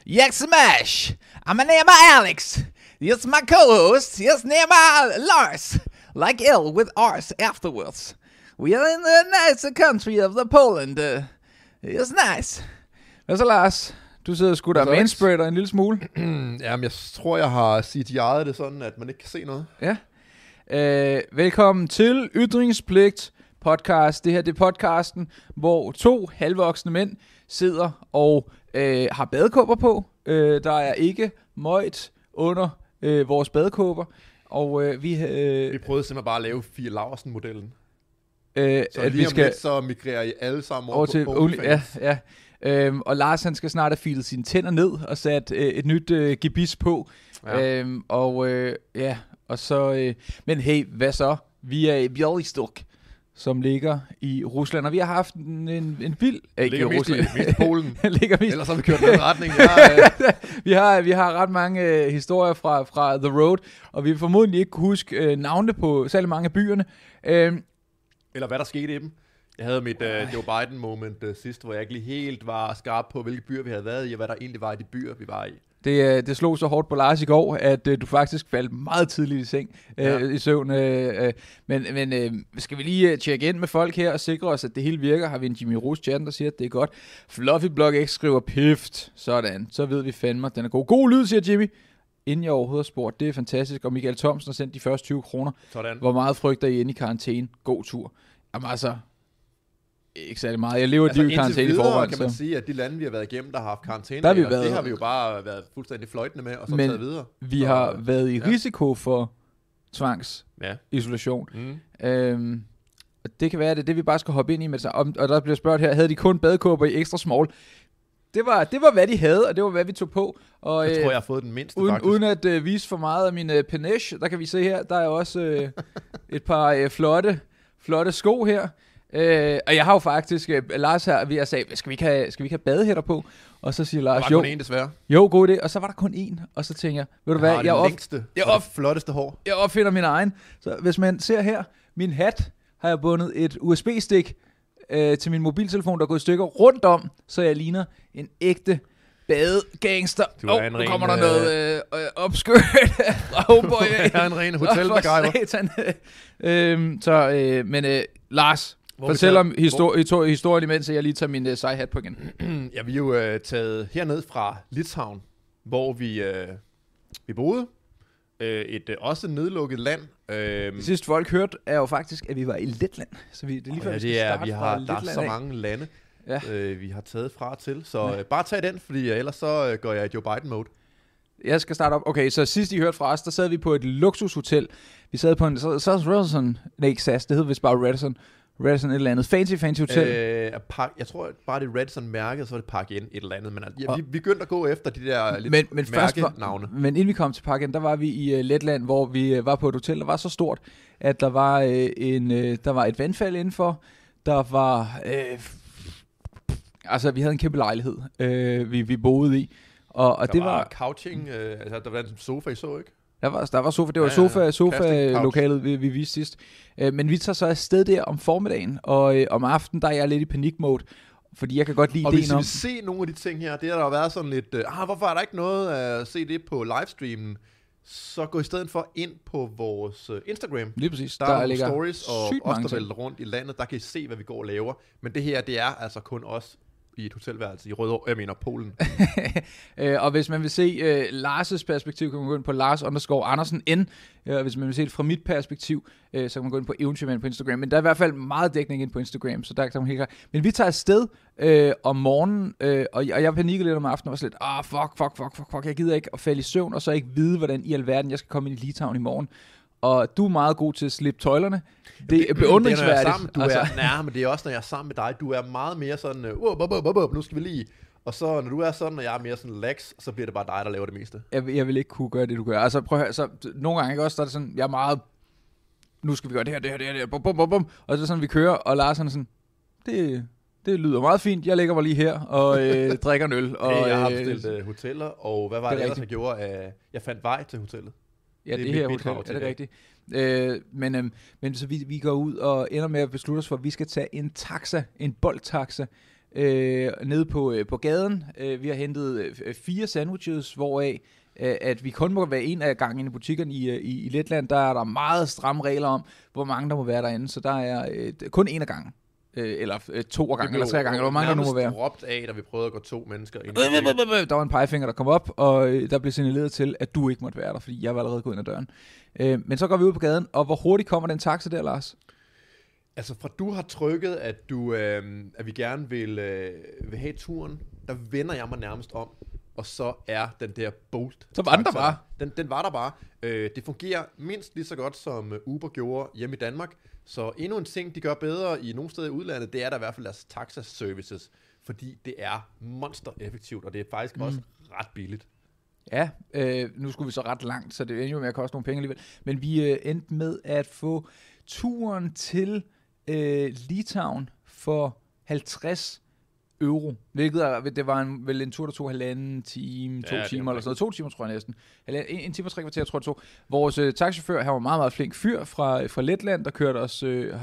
Yak Smash. I'm a name Alex. Here's my co-host. Here's name Lars. Like L with R's afterwards. We are in the nice country of the Poland. It's nice. Hvad så, Lars? Du sidder sgu der manspreader en lille smule. Jamen, jeg tror, jeg har CGI'et det sådan, at man ikke kan se noget. Ja. Velkommen til Ytringspligt podcast. Det her det er podcasten, hvor to halvvoksne mænd sidder og har badekåber på. Der er ikke møjt under vores badekåber. Og vi prøvede simpelthen bare at lave Fie Laursen-modellen. Så lige vi skal lidt, så migrerer I alle sammen over til OnlyFans. Ja. Og Lars han skal snart have filet sine tænder ned og sat et nyt gebis på. Ja. Og så men hey, hvad så? Vi er i Bialystok, som ligger i Rusland, og vi har haft en vild ligger mest i Polen. Ellers har vi kørt i den retning. Vi har ret mange historier fra The Road, og vi vil formodentlig ikke kunne huske navnene på særlig mange af byerne. Eller hvad der skete i dem. Jeg havde mit Joe Biden-moment sidst, hvor jeg ikke lige helt var skarp på, hvilke byer vi havde været i, og hvad der egentlig var i de byer, vi var i. Det slog så hårdt på Lars i går, at du faktisk faldt meget tidligt i seng, i søvn. Men skal vi lige tjekke ind med folk her og sikre os, at det hele virker? Har vi en Jimmy Rose-chat, der siger, at det er godt. Fluffy Blog X skriver pift. Sådan, så ved vi fandme, den er god. God lyd, siger Jimmy. Inden jeg overhovedet har spurgt, det er fantastisk. Og Michael Thomsen har sendt de første 20 kroner. Sådan. Hvor meget frygter I inde i karantæne? God tur. Jamen altså, ikke særlig meget. Jeg lever et liv i karantæne i forvejen. Kan man sige, at de lande, vi har været igennem, der har haft karantæne, det har vi jo bare været fuldstændig fløjtende med, og så taget videre. Vi har været i risiko for tvangsisolation. Og det kan være, at det er det, vi bare skal hoppe ind i med. Og der bliver spurgt her, havde de kun badekåber i extra small? Det var, hvad de havde, og det var, hvad vi tog på. Og, jeg tror, jeg har fået den mindste, faktisk. Uden at vise for meget af min panache, der kan vi se her, der er også et par flotte sko her. Og jeg har jo faktisk, Lars her, vi har sagt, skal vi ikke have badehætter på? Og så siger Lars, jo. Der var kun én, desværre. Jo, god idé. Og så var der kun én. Og så tænker jeg, ved du hvad? Jeg flotteste hår. Jeg opfinder min egen. Så hvis man ser her, min hat, har jeg bundet et USB-stik til min mobiltelefon, der er gået i stykker rundt om, så jeg ligner en ægte badegangster. Nu kommer der noget opskørt fra Homeboy. Jeg er en ren hotel-MacGyver. Men Lars, fortæl om historien imens jeg lige tager min sejhat på igen. Ja, vi er jo taget herned fra Litauen, hvor vi boede. Et også nedlukket land. Det sidste folk hørte er jo faktisk, at vi var i Letland. Så det er lige før, der er så mange lande, vi har taget fra til. Så bare tag den, fordi ellers så går jeg i Joe Biden-mode. Jeg skal starte op. Okay, så sidst I hørte fra os, der sad vi på et luksushotel. Vi sad på en Radisson. Nej, ikke SAS, det hed vist bare Radisson et eller andet. Fancy hotel. Jeg tror bare det er Radisson-mærket, så er det Park Inn et eller andet. Men vi begyndte at gå efter de der lidt mærkenavne. Men inden vi kom til Park Inn, der var vi i Letland, hvor vi var på et hotel, der var så stort, at der var et vandfald indenfor. Der var vi havde en kæmpe lejlighed, vi boede i. Og det var couching, der var en sofa, I så, ikke? Der var sofa, det var sofa-lokalet, vi viste sidst. Men vi tager så afsted der om formiddagen, og om aftenen, der er jeg lidt i panikmode, fordi jeg kan godt lide og ideen om... Og hvis vi vil se nogle af de ting her, det har der jo været sådan lidt, hvorfor er der ikke noget at se det på livestreamen? Så gå i stedet for ind på vores Instagram. Lige præcis. Der er nogle stories, og os, der vælter rundt i landet, der kan I se, hvad vi går og laver. Men det her, det er altså kun os i et hotelværelse i Polen. Og hvis man vil se Lars' perspektiv, kan man gå ind på Lars_Andersen N. Hvis man vil se det fra mit perspektiv, så kan man gå ind på Eventyrmand på Instagram. Men der er i hvert fald meget dækning ind på Instagram, så der kan man helt klart. Men vi tager afsted om morgenen, og jeg panikker lidt om aftenen, og var lidt, fuck, jeg gider ikke at falde i søvn, og så ikke vide, hvordan i alverden jeg skal komme ind i Litauen i morgen. Og du er meget god til at slippe tøjlerne. Det er beundringsværdigt. Men det er også, når jeg er sammen med dig. Du er meget mere sådan, nu skal vi lige... Og så når du er sådan, og jeg er mere sådan lax, så bliver det bare dig, der laver det meste. Jeg vil ikke kunne gøre det, du gør. Altså prøv at høre, så nogle gange ikke også, der er det sådan, jeg er meget... Nu skal vi gøre det her, bum. Og så er sådan, vi kører, og Lars er sådan, det lyder meget fint. Jeg lægger mig lige her og drikker en øl. Og, jeg har bestilt hoteller, og hvad var det ellers, jeg gjorde? Jeg fandt vej til hotellet. Ja, det her hotel, er det rigtigt. Men så vi går ud og ender med at beslutte os for, at vi skal tage en taxa, en boldtaxa, nede på gaden. Vi har hentet 4 sandwiches, hvoraf at vi kun må være en af gangen inde i butikkerne i Letland. Der er der meget stramme regler om, hvor mange der må være derinde. Så der er kun en af gangen. Eller 2 af gangen, eller 3 gange, eller hvor mange der nu må være. Vi råbt af, da vi prøvede at gå 2 mennesker ind. Der var en pegefinger, der kom op, og der blev signaleret til, at du ikke måtte være der, fordi jeg var allerede gået ind ad døren. Men så går vi ud på gaden, og hvor hurtigt kommer den taxa der, Lars? Altså fra du har trykket, at vi gerne vil have turen, der vender jeg mig nærmest om, og så er den der Bolt. Så var den der bare. Den var der bare. Det fungerer mindst lige så godt, som Uber gjorde hjemme i Danmark. Så endnu en ting, de gør bedre i nogle steder i udlandet, det er der i hvert fald deres taxa-services, fordi det er monster-effektivt, og det er faktisk også ret billigt. Ja, nu skulle vi så ret langt, så det endte jo med at koste nogle penge alligevel. Men vi endte med at få turen til Litauen for 50 euro, hvilket det var vel en tur, der tog 1,5 time, 2 timer eller sådan noget. 2 timer, tror jeg næsten. 1 time og 3 kvarter, tror jeg det tog. Vores taxichauffør, han var meget, meget flink fyr fra Letland, der kørte os,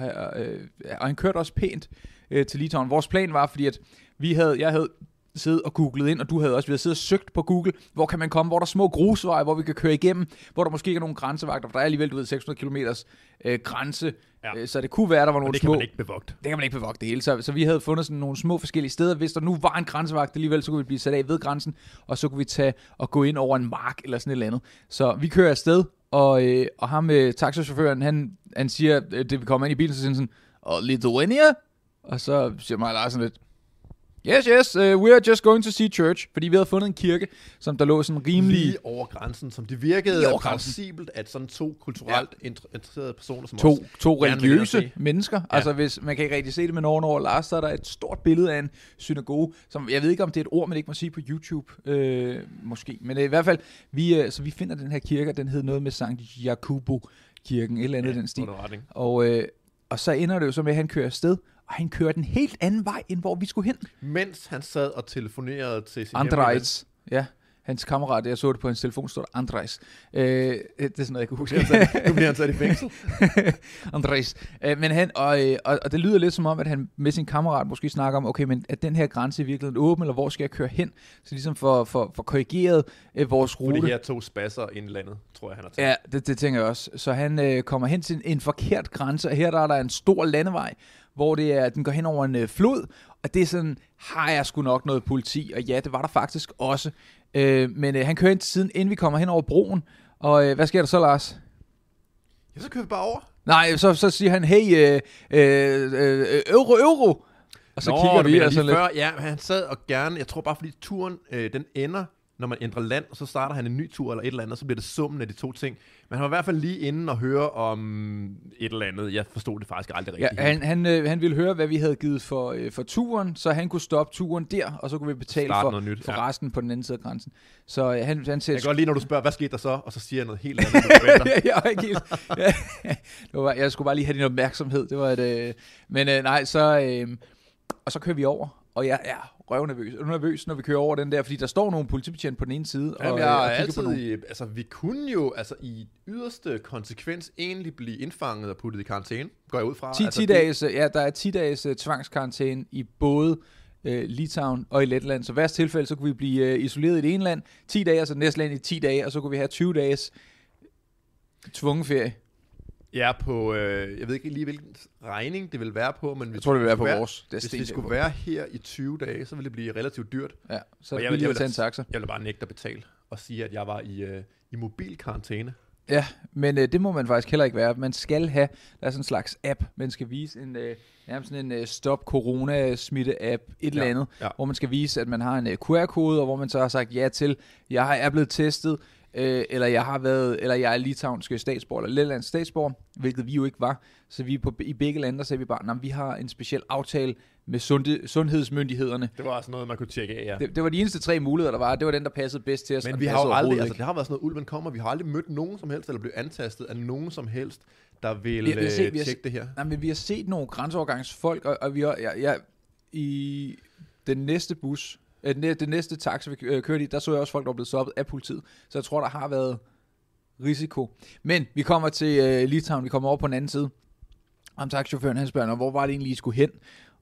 og han kørte også pænt til Litauen. Vores plan var, fordi at jeg havde siddet og googlet ind, og vi havde siddet og søgt på Google, hvor kan man komme, hvor der er små grusveje, hvor vi kan køre igennem, hvor der måske ikke er nogen grænsevagter, for der er alligevel, 600 kilometers grænse, så det kunne være, der var nogle små... Det kan man ikke bevogte. Det kan man ikke bevogte det hele, så vi havde fundet sådan nogle små forskellige steder. Hvis der nu var en grænsevagt alligevel, så kunne vi blive sat af ved grænsen, og så kunne vi tage og gå ind over en mark eller sådan et eller andet. Så vi kører afsted, og ham med taxachaufføren, han siger, det vi kommer ind i bilen, så siger han sådan, og Lithuania? Og så siger mig Lars sådan lidt, yes, we are just going to see church, fordi vi havde fundet en kirke, som der lå sådan rimelig... Lige over grænsen, som det virkede plausibelt, at sådan 2 kulturelt interesserede personer, som to religiøse mennesker, ja. Altså hvis man kan ikke rigtig se det med nogen over Lars, så er der et stort billede af en synagoge, som jeg ved ikke, om det er et ord, man ikke må sige på YouTube, måske, men i hvert fald, så vi finder den her kirke, den hed noget med Sankt Jakubo-kirken, et eller andet den stil, og så ender det jo så med, at han kører afsted, og han kører den helt anden vej, end hvor vi skulle hen. Mens han sad og telefonerede til sin Andrejs, ja. Hans kammerat, jeg så det på hans telefon, stod der Andrejs. Det er sådan noget, jeg kan huske. Nu bliver han sat i fængsel. Andrejs. Men han, og det lyder lidt som om, at han med sin kammerat måske snakker om, okay, men er den her grænse i virkeligheden åben, eller hvor skal jeg køre hen? Så ligesom for korrigeret vores rute. For de her 2 spasser indlandet, tror jeg, han har tænkt. Ja, det tænker jeg også. Så han kommer hen til en forkert grænse, og her der er der en stor landevej, hvor den går hen over en flod, og det er sådan, har jeg sgu nok noget politi, og ja, det var der faktisk også. Men han kører ind til siden, inden vi kommer hen over broen, og hvad sker der så, Lars? Ja, så kører vi bare over. Nej, så siger han, hey, euro, og så kigger vi og sådan lidt. Ja, han sad og gerne, jeg tror bare, fordi turen, den ender, når man ændrer land, og så starter han en ny tur eller et eller andet, så bliver det summen af de 2 ting. Men han var i hvert fald lige inde og høre om et eller andet. Jeg forstod det faktisk aldrig rigtigt. Ja, han ville høre, hvad vi havde givet for turen, så han kunne stoppe turen der, og så kunne vi betale for resten på den anden side af grænsen. Så han siger... Jeg kan godt lide, når du spørger, hvad skete der så? Og så siger jeg noget helt andet. Jeg skulle bare lige have din opmærksomhed. Det var et... Men nej, så... og så kører vi over, og jeg er røvnervøs, når vi kører over den der, fordi der står nogle politibetjente på den ene side. Jamen, og altid, vi kunne jo i yderste konsekvens egentlig blive indfanget og puttet i karantæne, går jeg ud fra. 10 dages, der er 10 dages tvangskarantæne i både Litauen og i Letland, så i hvert tilfælde, så kunne vi blive isoleret i det ene land, 10 dage, altså næste land i 10 dage, og så kunne vi have 20 dages tvungen ferie. Ja, på, jeg ved ikke lige, hvilken regning det vil være på, men jeg tror, det vil være på vores. Hvis det skulle være her i 20 dage, så ville det blive relativt dyrt. Ja, så jeg vil tage en taxa. Jeg vil bare nægte at betale og sige, at jeg var i mobilkarantæne. Ja, men det må man faktisk heller ikke være. Man skal have, der er sådan en slags app, man skal vise nærmest sådan en stop corona smitte app, eller andet, hvor man skal vise, at man har en QR-kode, og hvor man så har sagt ja til, jeg er blevet testet, eller jeg er litauisk statsborger, eller letlandsk statsborger, hvilket vi jo ikke var. Så vi i begge lande, der sagde vi bare, vi har en speciel aftale med sundhedsmyndighederne. Det var også noget, man kunne tjekke af, ja. Det var de eneste 3 muligheder, der var. Det var den, der passede bedst til os. Men vi har jo aldrig, det har været sådan noget, ulven kommer, vi har aldrig mødt nogen som helst, eller blevet antastet af nogen som helst, der vil tjekke det her. Nej, men vi har set nogle grænseovergangsfolk, og vi har, i den næste bus, det næste taxa, vi kørte i, der så jeg også folk, der var blevet stoppet af politiet. Så jeg tror, der har været risiko. Men vi kommer til Litauen, vi kommer over på den anden side. Og taxichaufføren, han spørger, hvor var det egentlig, I skulle hen?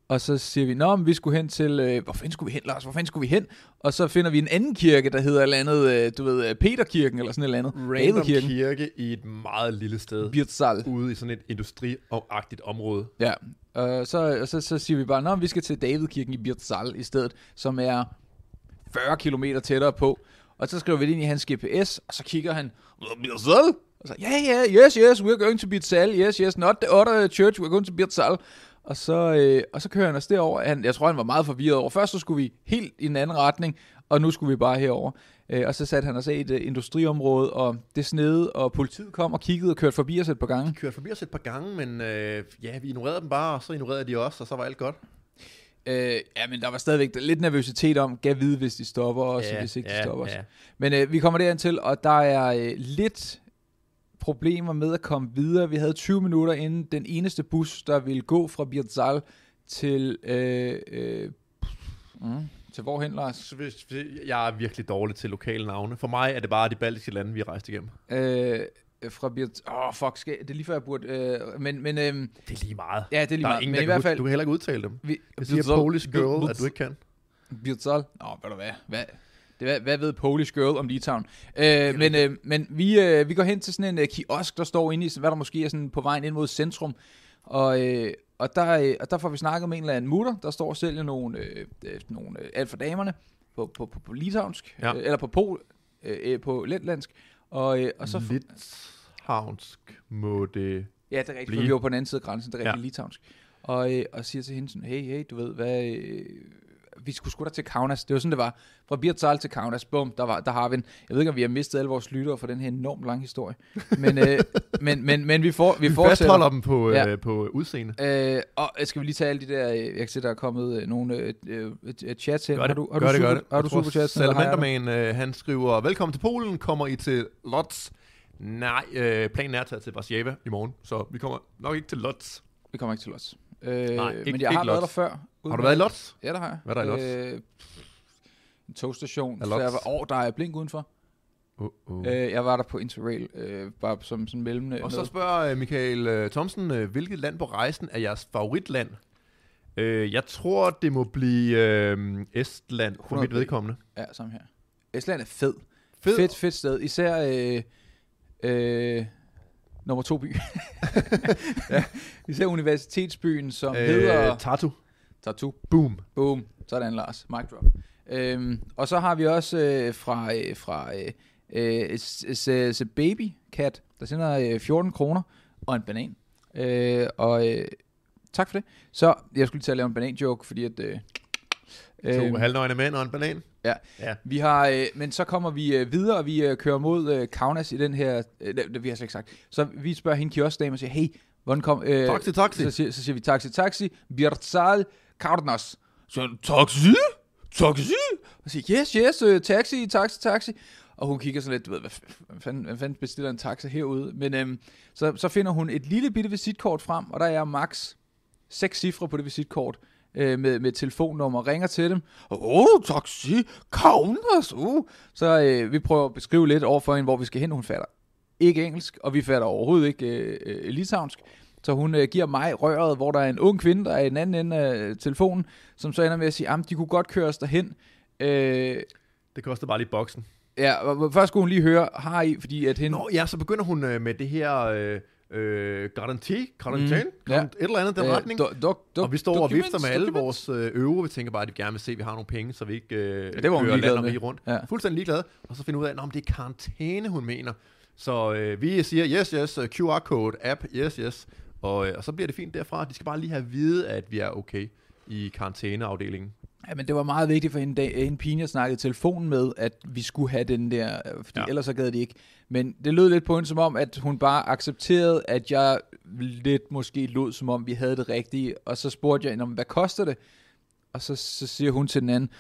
Og så siger vi, men vi skulle hen til, hvor fanden skulle vi hen, Lars? Hvor fanden skulle vi hen? Og så finder vi en anden kirke, der hedder et eller andet, Peterkirken, eller sådan et eller andet. Random kirke i et meget lille sted. Birtsal. Ude i sådan et industriagtigt område. Ja, så siger vi bare, vi skal til Davidkirken i Birtsal i stedet, som er 40 kilometer tættere på. Og så skriver vi det ind i hans GPS, og så kigger han, Birtsal? Og så, yes, we're going to Birtsal, yes, not the other church, we're going to Birtsal. Og så kører han os derover. Jeg tror, han var meget forvirret over. Først så skulle vi helt i en anden retning, og nu skulle vi bare herover. Og så satte han os af i et industriområde, og det snede, og politiet kom og kiggede og kørte forbi os et par gange. De kørte forbi os et par gange, men vi ignorerede dem bare, og så ignorerede de os, og så var alt godt. Men der var stadigvæk lidt nervøsitet om, gav vide, hvis de stopper os, og hvis ikke de stopper os. Men vi kommer derind til, og der er lidt problemer med at komme videre. Vi havde 20 minutter inden den eneste bus, der ville gå fra Birtsal til til hvorhen, Lars? Jeg er virkelig dårlig til lokale navne. For mig er det bare de baltiske lande, vi har rejst igennem. Fra Birtsal. Det er lige før jeg burde... men det er lige meget. Ja, det er lige meget. Ingen, men i hvert fald... Du kan heller ikke udtale dem. Det siger Polish Girl, at du ikke kan. Birtsal. Ved du hvad? Hvad ved Polish Girl om Litauen? Men vi går hen til sådan en kiosk, der står inde i, hvad der måske er sådan på vejen ind mod centrum. Og der får vi snakket med en eller anden mutter, der står og sælger nogle alt for damerne på litauisk, eller på letlandsk. Og så litauisk må det. Ja, det er rigtigt, for vi var på den anden side af grænsen, det er rigtig litauisk. Og siger til hende sådan, hey, du ved, hvad... Vi skulle sgu da til Kaunas. Det var sådan, det var. Fra Birtsal til Kaunas. Bum, der har vi en. Jeg ved ikke, om vi har mistet alle vores lyttere for den her enormt lange historie. Men vi fortsætter. Fastholder dem på udseende. Og skal vi lige tage alle de der... Jeg kan se, der er kommet nogle chats hen. Gør det. Har du superchats? Salamanderman, han skriver, velkommen til Polen. Kommer I til Lodz? Nej, planen er at tage til Warszawa i morgen. Så vi kommer nok ikke til Lodz. Vi kommer ikke til Lodz. Nej, men jeg har været der før. Har du været i Lodz? Ja, der har jeg. Hvad er der i Lodz? En togstation. Der er blink udenfor. Jeg var der på Interrail, bare som sådan mellem. Og så spørger Michael Thomsen, hvilket land på rejsen er jeres favoritland? Jeg tror, det må blive Estland, for mit vedkommende. Ja, samme her. Estland er fed. Fedt sted. Især... nummer 2 by. Ja, især universitetsbyen, som hedder... Tartu. Boom. Sådan, Lars. Mic drop. Og så har vi også fra Baby Cat, der sender 14 kroner og en banan. Tak for det. Så jeg skulle til at lave en banan-joke, fordi at... 2 halvnøgne mænd og en banan. Ja. Vi har, men så kommer vi videre, og vi kører mod Kaunas i den her, det vi har slet ikke sagt. Så vi spørger hende kioskdame og siger, hey, hvordan kom... Taxi. Så siger vi taxi, Birtsal, Kaunas. Så taxi? Og siger, yes, taxi. Og hun kigger sådan lidt, du ved, hvad fanden bestiller en taxa herude? Men så finder hun et lille bitte visitkort frem, og der er max 6 cifre på det visitkort. Med telefonnummer, ringer til dem. Taxi, Kaunas. Så vi prøver at beskrive lidt overfor hende, hvor vi skal hen. Hun fatter ikke engelsk, og vi fatter overhovedet ikke litauisk. Så hun giver mig røret, hvor der er en ung kvinde, der er i den anden ende af telefonen, som så ender med at sige, de kunne godt køre os derhen. Det koster bare lige boksen. Ja, og først skulle hun lige høre, har I, fordi at hende... Så begynder hun med det her... karantæne, et eller andet den retning. Og vi står og vifter med alle vores euro. Vi tænker bare, at de gerne vil se, at vi har nogle penge, så vi ikke kører land og rundt. Ja. Fuldstændig ligeglade. Og så finder vi ud af, at det er karantæne, hun mener. Så vi siger, yes, QR-code, app, yes. Og så bliver det fint derfra. De skal bare lige have at vide, at vi er okay i karantæneafdelingen. Ja, men det var meget vigtigt for hende pige, jeg snakkede i telefonen med, at vi skulle have den der, fordi ellers så gad de ikke. Men det lød lidt på hende som om, at hun bare accepterede, at jeg lidt måske lød som om, vi havde det rigtige. Og så spurgte jeg, hvad koster det? Og så siger hun til den anden,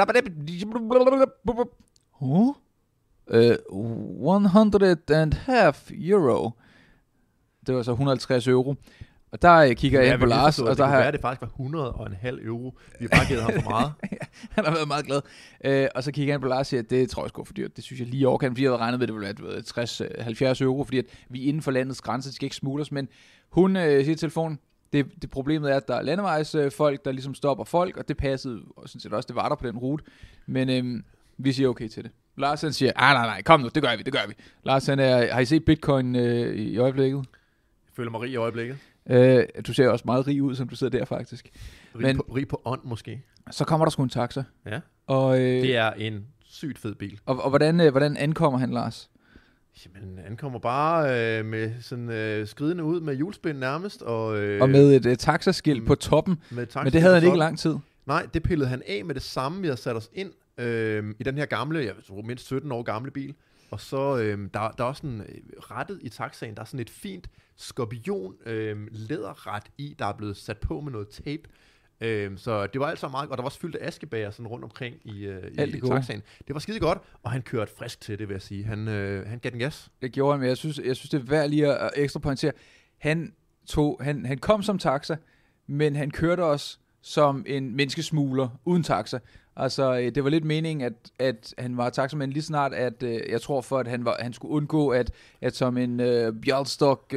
100,5 euro. Det var så 150 euro. Og der kigger jeg ind på Lars, og der har... Det faktisk var 100,5 euro. Vi har bare givet ham for meget. Han har været meget glad. Og så kigger jeg ind på Lars og siger, at det tror jeg sgu for dyrt. Det synes jeg lige overkan, fordi jeg havde regnet med, at det ville være 60-70 euro, fordi at vi er inden for landets grænser, det skal ikke smugles. Men hun siger i telefonen, Det problemet er, at der er landevejsfolk, der ligesom stopper folk, og det passede sådan set også, det var der på den rute. Men vi siger okay til det. Lars han siger, nej, kom nu, det gør vi. Lars han har I set Bitcoin i øjeblikket? Jeg føler mig rig i øjeblikket. Du ser også meget rig ud, som du sidder der faktisk. Rig på ånd måske. Så kommer der sgu en taxa. Ja, og, det er en sygt fed bil. Og hvordan ankommer han, Lars? Jamen, han kommer bare med sådan skridende ud med hjulspind nærmest. Og med et taxaskilt på toppen, men det havde han ikke lang tid. Nej, det pillede han af med det samme, vi havde sat os ind i den her gamle, jeg tror mindst 17 år gamle bil. Og så der er også sådan rettet i taxaen, der er sådan et fint skorpion læderret i, der er blevet sat på med noget tape. Så det var altså meget, og der var også fyldt af askebager sådan rundt omkring i taxaen. Det var skide godt, og han kørte frisk til det, vil jeg sige. Han gav den gas. Det gjorde han, men jeg synes det er værd lige at ekstra pointere. Han kom som taxa, men han kørte også som en menneskesmugler uden taxa. Altså, det var lidt meningen, at han var taxamand lige snart, at jeg tror for, at han skulle undgå, at som en Bjørnstok,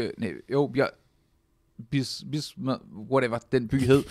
whatever den by hed.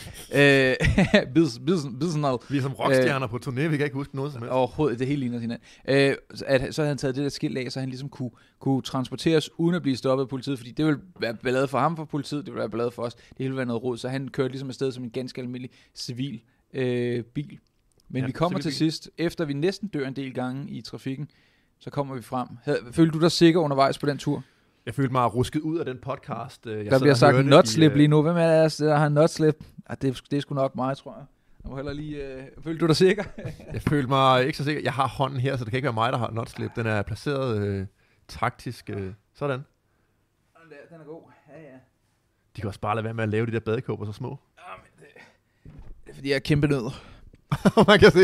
Bisnal. Vi er som rockstjerner på turné, vi kan ikke huske noget som helst. Overhovedet, det hele ligner hinanden. Så havde han taget det der skilt af, så han ligesom kunne transporteres uden at blive stoppet af politiet, fordi det ville være ballade for ham for politiet, det ville være ballade for os, det hele ville være noget rod, så han kørte ligesom afsted som en ganske almindelig civil bil. Men vi kommer til sidst, efter vi næsten dør en del gange i trafikken, så kommer vi frem. Følte du dig sikker undervejs på den tur? Jeg følte mig rusket ud af den podcast. Der bliver sagt nutslip lige nu. Hvem er det, der har nutslip? Det er sgu nok mig, tror jeg. Jeg må heller lige... Følte du dig sikker? Jeg følte mig ikke så sikker. Jeg har hånden her, så det kan ikke være mig, der har nutslip. Den er placeret taktisk. Sådan. Den er god. Ja. De kan også bare lade være med at lave de der badekåber så små. Det er fordi, jeg er kæmpe nød. Man kan se.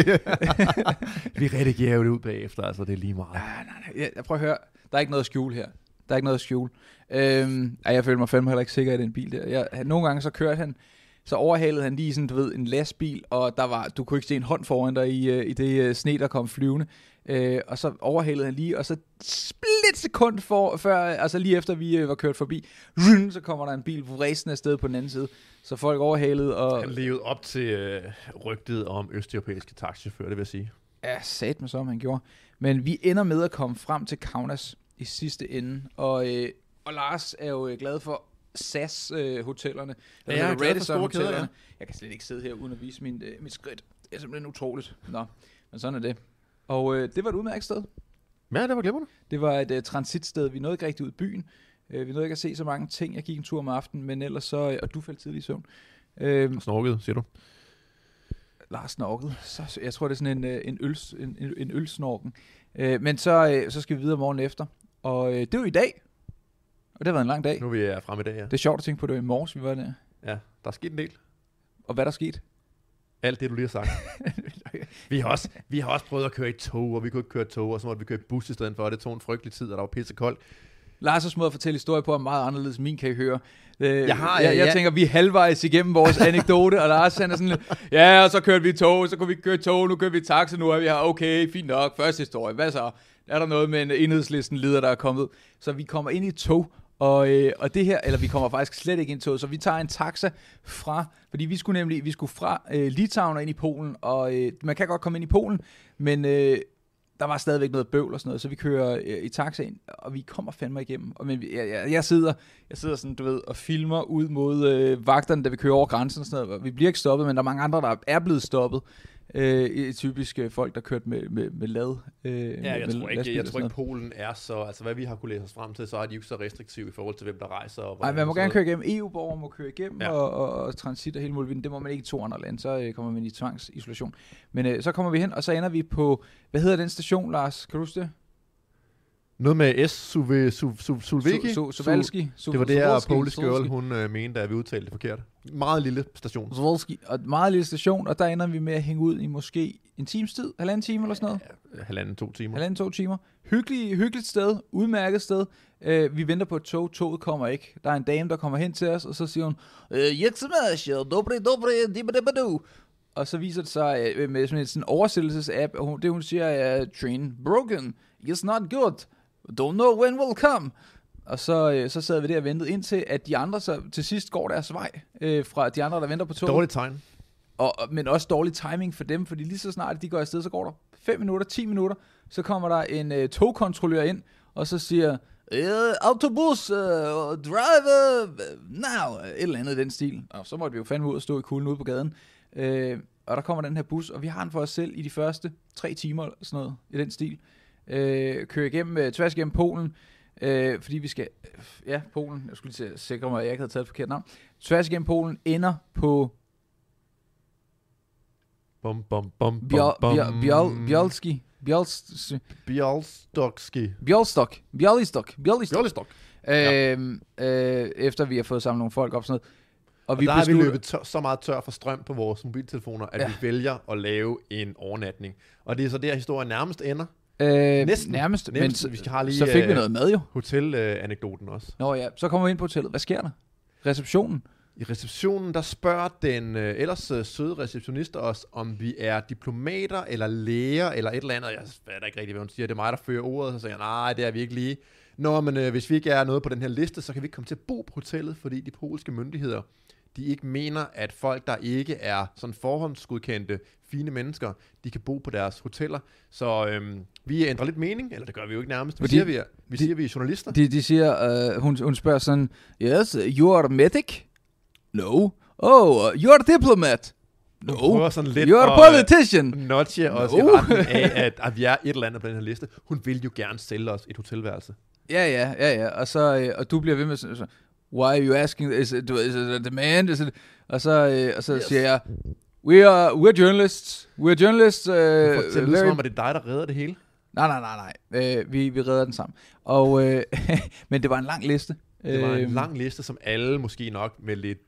Vi redigerer jo det ud bagefter, altså det er lige meget. Nej. Jeg prøver at høre. Der er ikke noget at skjule her. Der er ikke noget at skjule. Jeg følte mig fandme heller ikke sikker i den bil der. Nogle gange så kørte han, så overhalede han lige sådan, du ved, en lastbil, og du kunne ikke se en hånd foran dig i det sne, der kom flyvende. Og så overhalede han lige, og så split sekund før, altså lige efter vi var kørt forbi, så kommer der en bil vræsende afsted på den anden side. Så folk overhalede. Og han levede op til rygtet om østeuropæiske taxichauffører, det vil jeg sige. Ja, satme som han gjorde. Men vi ender med at komme frem til Kaunas i sidste ende, og Lars er jo glad for SAS-hotellerne. Ja, jeg er glad for store kæder, ja. Jeg kan slet ikke sidde her uden at vise mit skridt. Det er simpelthen utroligt. Nå, men sådan er det. Og det var et udmærket sted. Ja, det var glimrende. Det var et transitsted. Vi nåede ikke rigtig ud i byen. Vi nåede ikke at se så mange ting. Jeg gik en tur om aftenen, men ellers så... Og du faldt tidligt i søvn. Snorkede, siger du? Lars snorkede. Jeg tror, det er sådan en ølsnorken. Men så skal vi videre morgen efter. Og det er jo i dag. Og det har været en lang dag. Nu er vi fremme i dag, ja. Det er sjovt at tænke på, det var i morges, vi var der. Ja, der er sket en del. Og hvad der er sket? Alt det, du lige har sagt. vi har også prøvet at køre i tog, og vi kunne ikke køre tog, og så måtte vi køre i bus i stedet for, og det tog en frygtelig tid, og der var pissekoldt. Lars' måde at fortælle historie på er meget anderledes, min kan I høre. Jeg tænker, vi er halvvejs igennem vores anekdote, og Lars han er sådan lidt, ja, og så kørte vi i tog, så kunne vi køre tog, nu kører vi i taxa, nu er vi her, okay, fint nok, første historie, hvad så? Er der noget med en enhedslisten leder, der er kommet? Så vi kommer ind i tog, og det her, eller vi kommer faktisk slet ikke ind i tog, så vi tager en taxa fra, fordi vi skulle fra Litauen og ind i Polen, og man kan godt komme ind i Polen, men der var stadigvæk noget bøvl og sådan noget, så vi kører i taxaen, og vi kommer fandme igennem. Men jeg sidder sådan, du ved, og filmer ud mod vagterne, da vi kører over grænsen og sådan noget. Vi bliver ikke stoppet, men der er mange andre, der er blevet stoppet. Typisk folk, der kørt med lad. Jeg tror ikke, Polen er så... Altså, hvad vi har kunne læse os frem til, så er de jo ikke så restriktive i forhold til, hvem der rejser. Nej, man må gerne køre igennem. EU-borgere må køre igennem, ja. og transit og hele muligheden. Det må man ikke i 2 andre lande. Så kommer man i tvangsisolation. Men så kommer vi hen, og så ender vi på... Hvad hedder den station, Lars? Kan du huske det? Noget med Sulviki? Suvalski. Det var det her Polish girl, hun mente, at vi udtalte det forkert. Meget lille station. Suvalski, og et meget lille station, og der ender vi med at hænge ud i måske en times tid, 1,5 time eller sådan noget. 1,5-2 timer. 1,5-2 timer. Hyggeligt sted, udmærket sted. Vi venter på et tog, toget kommer ikke. Der er en dame, der kommer hen til os, og så siger hun, og så viser det sig med sådan en oversættelsesapp, og det hun siger er, train broken, it's not good. Don't know when will come. Og så sad vi der og ventede indtil, at de andre så til sidst går deres vej fra de andre, der venter på toget. Dårligt tegn. Men også dårlig timing for dem, fordi lige så snart de går afsted, så går der 5 minutter, 10 minutter, så kommer der en togkontrollør ind, og så siger, autobus, drive now, et eller andet i den stil. Og så måtte vi jo fandme ud og stå i kulden ude på gaden. Og der kommer den her bus, og vi har den for os selv i de første 3 timer, sådan noget i den stil. Kører igennem, tværs igennem Polen, fordi vi skal, Polen, jeg skulle lige sikre mig, at jeg ikke havde taget et forkert navn. Tværs igennem Polen ender på Bialystok. Efter vi har fået samlet nogle folk op sådan noget. Og der har vi løbet så meget tør for strøm på vores mobiltelefoner, at vi vælger at lave en overnatning. Og det er så der, historien nærmest ender. Nærmest, men vi skal have lige, så fik vi noget mad jo. Hotel-anekdoten også. Nå ja, så kommer vi ind på hotellet. Hvad sker der? Receptionen? I receptionen, der spørger den ellers søde receptionist os, om vi er diplomater eller læger eller et eller andet. Jeg ved ikke rigtig, hvad hun siger. Det er mig, der fører ordet. Så siger jeg, nej, det er vi ikke lige. Nå, men hvis vi ikke er noget på den her liste, så kan vi ikke komme til at bo på hotellet, fordi de polske myndigheder, de ikke mener, at folk, der ikke er sådan forhåndsgodkendte, fine mennesker, de kan bo på deres hoteller. Så vi ændrer lidt mening, eller det gør vi jo ikke nærmest. Vi siger, vi er journalister. De siger, hun spørger sådan, yes, you are medic? No. Oh, you're a diplomat? No. You're a politician? Notche os i retning af, at vi er et eller andet på den her liste. Hun vil jo gerne sælge os et hotelværelse. Ja. Og du bliver ved med sådan, why are you asking? Is it a demand? Og så siger jeg, we're journalists. We're journalists. Det lyder som om, at det er dig, der redder det hele. Nej. Vi redder den sammen. Og, men det var en lang liste. Det var en lang liste, som alle måske nok med lidt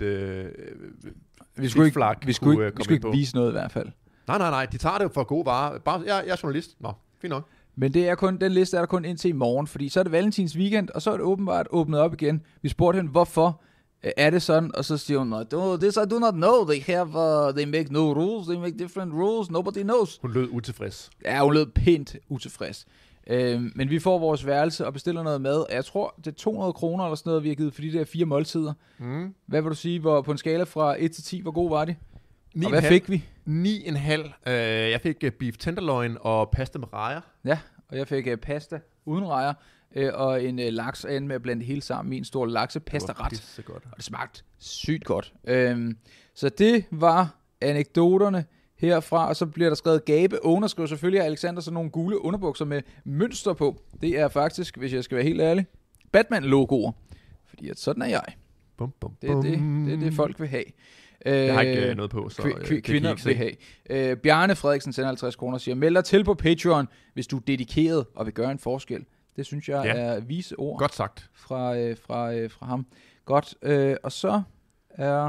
vi skulle ikke vise noget i hvert fald. Nej, de tager det jo for gode varer. Bare, jeg er journalist. Nå, fint nok. Men den liste er der kun indtil i morgen, fordi så er det Valentins weekend, og så er det åbenbart åbnet op igen. Vi spurgte hende, hvorfor er det sådan, og så siger hun, this I do not know, they make no rules, they make different rules, nobody knows. Hun lød utilfreds. Ja, hun lød pænt utilfreds. Men vi får vores værelse og bestiller noget mad. Jeg tror, det er 200 kroner eller sådan noget, vi har givet for de der 4 måltider. Hvad vil du sige, på en skala fra 1 til 10, hvor god var de? Og hvad fik vi? 9,5. Jeg fik beef tenderloin og pasta med rejer. Ja, og jeg fik pasta uden rejer og en laks og med at blande det hele sammen i en stor laksepasta-ret. Det var godt. Og det smagte sygt godt. Så det var anekdoterne herfra, og så bliver der skrevet Gabe underskriver selvfølgelig af Alexander sådan nogle gule underbukser med mønster på. Det er faktisk, hvis jeg skal være helt ærlig, Batman-logoer. Fordi at sådan er jeg. Det er det, folk vil have. Jeg har ikke noget på, så kvinder vil have. Bjarne Frederiksen sender 50 kroner og siger, meld dig til på Patreon, hvis du er dedikeret og vil gøre en forskel. Det synes jeg er vise ord. Godt sagt. Fra ham. Godt. Og så er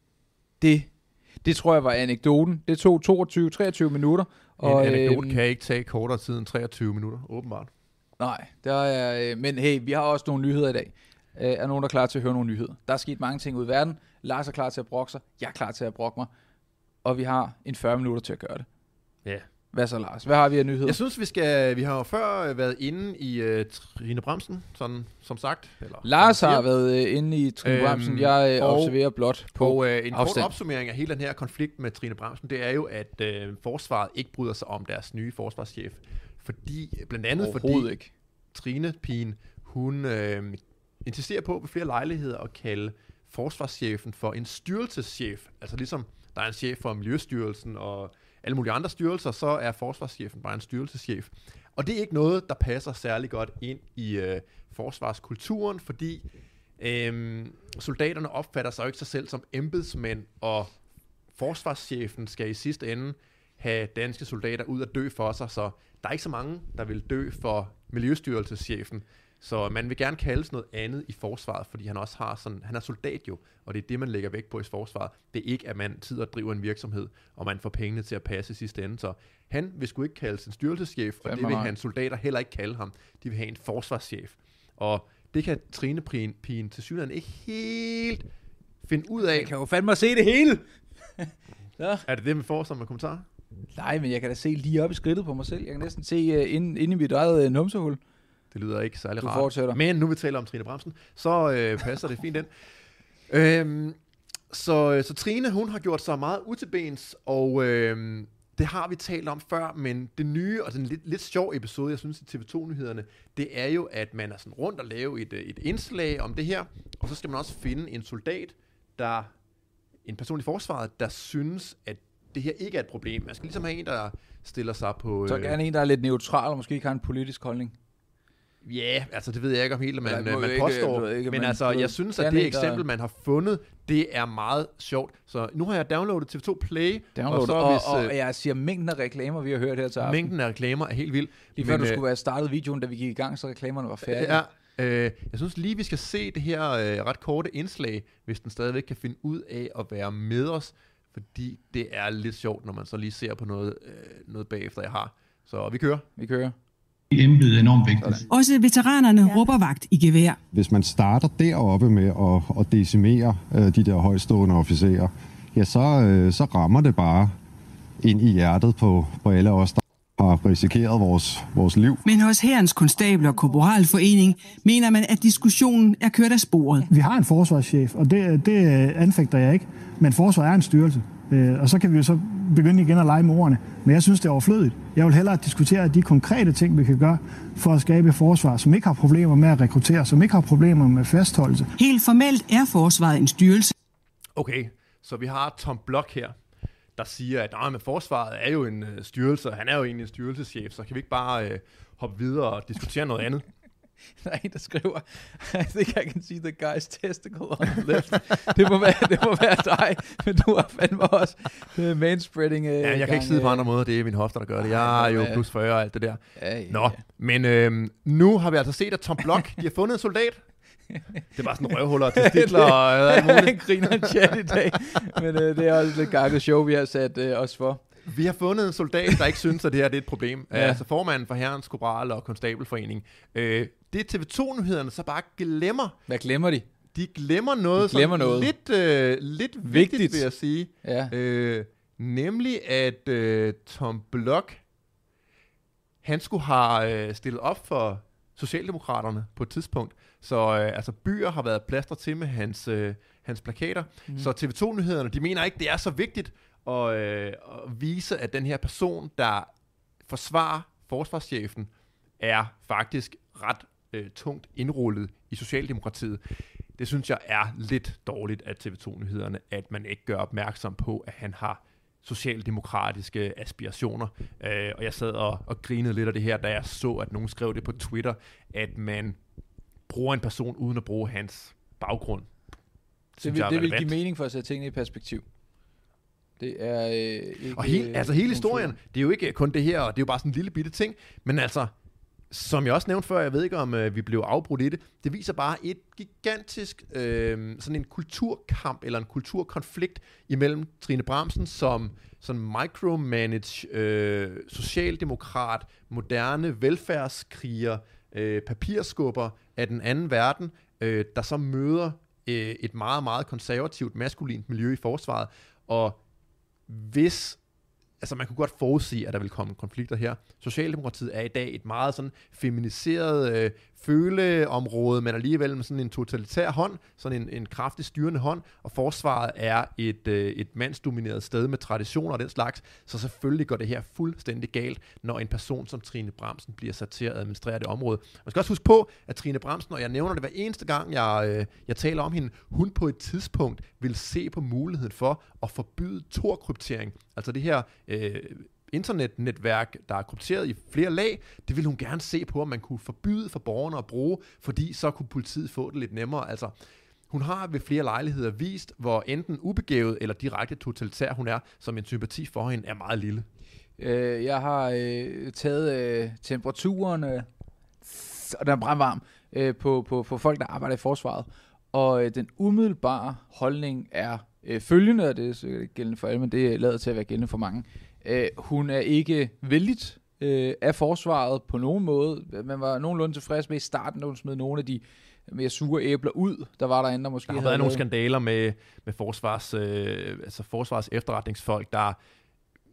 det tror jeg var anekdoten. Det tog 22-23 minutter. Og, en anekdote kan ikke tage kortere tid end 23 minutter, åbenbart. Nej, men hey, vi har også nogle nyheder i dag. Er nogen, der er klar til at høre nogle nyheder? Der er sket mange ting ud i verden. Lars er klar til at brokke sig. Jeg er klar til at brokke mig. Og vi har en 40 minutter til at gøre det. Ja. Hvad så, Lars? Hvad har vi af nyheder? Jeg synes, vi har jo før været inde i Trine Bramsen, sådan, som sagt. Eller, Lars har været inde i Trine Bramsen. Jeg observerer blot på en kort opsummering af hele den her konflikt med Trine Bramsen, det er jo, at forsvaret ikke bryder sig om deres nye forsvarschef. Blandt andet fordi Trine-pigen, hun insisterer på ved flere lejligheder at kalde forsvarschefen for en styrelseschef. Altså ligesom der er en chef for Miljøstyrelsen og alle mulige andre styrelser, så er forsvarschefen bare en styrelseschef. Og det er ikke noget, der passer særlig godt ind i forsvarskulturen, fordi soldaterne opfatter sig jo ikke sig selv som embedsmænd, og forsvarschefen skal i sidste ende have danske soldater ud at dø for sig, så der er ikke så mange, der vil dø for Miljøstyrelseschefen. Så man vil gerne kaldes noget andet i forsvaret, fordi han også har sådan, han er soldat jo, og det er det, man lægger vægt på i forsvaret. Det er ikke, at man sidder og driver en virksomhed, og man får pengene til at passe i sidste ende. Så han vil sgu ikke kaldes en styrelseschef, og det vil hans soldater heller ikke kalde ham. De vil have en forsvarschef. Og det kan Trine-pigen til synligheden ikke helt finde ud af. Jeg kan jo fandme se det hele. Ja. Er det man får som en kommentar? Nej, men jeg kan da se lige op i skridtet på mig selv. Jeg kan næsten se inde i mit eget numsehul. Det lyder ikke særlig Du rart. fortsætter. Men nu vi taler om Trine Bramsen, så passer det fint ind. Så Trine, hun har gjort sig meget utilbens, og det har vi talt om før, men det nye og den lidt sjov episode, jeg synes i TV2-nyhederne, det er jo, at man er sådan rundt og lave et indslag om det her, og så skal man også finde en soldat, en person i forsvaret, der synes, at det her ikke er et problem. Man skal ligesom have en, der stiller sig på... Så gerne en, der er lidt neutral, og måske ikke har en politisk holdning. Ja, altså det ved jeg ikke om helt, man ikke, påstår, ikke, men altså jeg synes, at det eksempel, man har fundet, det er meget sjovt. Så nu har jeg downloadet TV2 Play, og jeg siger, mængden af reklamer, vi har hørt her til aften. Mængden af reklamer er helt vild. Lige før du skulle være startet videoen, da vi gik i gang, så reklamerne var færdige. Ja, jeg synes lige, vi skal se det her ret korte indslag, hvis den stadigvæk kan finde ud af at være med os, fordi det er lidt sjovt, når man så lige ser på noget bagefter, jeg har. Så vi kører. Vi kører. Embedet er enormt vigtigt. Også veteranerne råber vagt i gevær. Hvis man starter deroppe med at decimere de der højstående officerer, ja, så rammer det bare ind i hjertet på alle os, der har risikeret vores liv. Men hos Hærens Konstabel- og Korporalforening mener man, at diskussionen er kørt af sporet. Vi har en forsvarschef, og det anfægter jeg ikke, men forsvar er en styrelse. Og så kan vi jo så begynde igen at lege med ordene. Men jeg synes, det er overflødigt. Jeg vil hellere diskutere de konkrete ting, vi kan gøre for at skabe forsvar, som ikke har problemer med at rekruttere, som ikke har problemer med fastholdelse. Helt formelt er forsvaret en styrelse. Okay, så vi har Tom Blok her, der siger, at forsvaret er jo en styrelse, og han er jo egentlig en styrelseschef, så kan vi ikke bare hoppe videre og diskutere noget andet? Der er en, der skriver, I think I can see the guy's testicle on the left. det må være dig, men du har fandme også manspreading. Ja, jeg kan ikke sidde på andre måder, det er min hofter, der gør det. Jeg er jo plus 40 og alt det der. Ja. Nå, men nu har vi altså set, at Tom Blok, de har fundet en soldat. Det var sådan røvhuller til titler og alt muligt. Han griner en chat i dag, men det er også lidt gakket show, vi har sat os for. Vi har fundet en soldat, der ikke synes, at det her det er et problem. Ja. Altså formanden for Hærens Korporal- og Konstabelforening. Det TV2-nyhederne så bare glemmer. Hvad glemmer de? De glemmer noget, lidt vigtigt, vil jeg sige. Ja. Nemlig, at Tom Blok, han skulle have stillet op for Socialdemokraterne på et tidspunkt. Så altså byer har været plaster til med hans plakater. Så TV2-nyhederne, de mener ikke, det er så vigtigt at vise, at den her person, der forsvarer forsvarschefen, er faktisk ret tungt indrullet i Socialdemokratiet. Det synes jeg er lidt dårligt af TV2-nyhederne, at man ikke gør opmærksom på, at han har socialdemokratiske aspirationer. Og jeg sad og grinede lidt af det her, da jeg så, at nogen skrev det på Twitter, at man bruger en person uden at bruge hans baggrund. Det vil give mening for at sætte tingene i perspektiv. Det er ikke... Og hele historien, det er jo ikke kun det her, og det er jo bare sådan en lille bitte ting, men altså, som jeg også nævnte før, jeg ved ikke om vi blev afbrudt i det, det viser bare et gigantisk, sådan en kulturkamp, eller en kulturkonflikt imellem Trine Bramsen som sådan micromanage, socialdemokrat, moderne velfærdskriger, papirskubber af den anden verden, der så møder et meget, meget konservativt, maskulint miljø i forsvaret, og man kunne godt forudsige, at der vil komme konflikter her. Socialdemokratiet er i dag et meget sådan feminiseret føleområde, men alligevel med sådan en totalitær hånd, sådan en kraftig styrende hånd, og forsvaret er et mandsdomineret sted med traditioner og den slags, så selvfølgelig går det her fuldstændig galt, når en person som Trine Bramsen bliver sat til at administrere det område. Man skal også huske på, at Trine Bramsen, og jeg nævner det hver eneste gang, jeg taler om hende, hun på et tidspunkt vil se på muligheden for at forbyde Tor-kryptering. Altså det her internetnetværk, der er krypteret i flere lag, det vil hun gerne se på, om man kunne forbyde for borgerne at bruge, fordi så kunne politiet få det lidt nemmere. Altså, hun har ved flere lejligheder vist, hvor enten ubegavet eller direkte totalitær hun er, som en sympati for hende er meget lille. Jeg har taget temperaturen, og den er brandvarm, på folk, der arbejder i forsvaret. Og den umiddelbare holdning er følgende, og det er sikkert gældende for alle, men det er lavet til at være gældende for mange. Hun er ikke vældigt af forsvaret på nogen måde. Man var nogenlunde tilfreds med i starten, da hun smed nogle af de mere sure æbler ud. Der var der andre måske... Der har været nogle skandaler med forsvars efterretningsfolk, der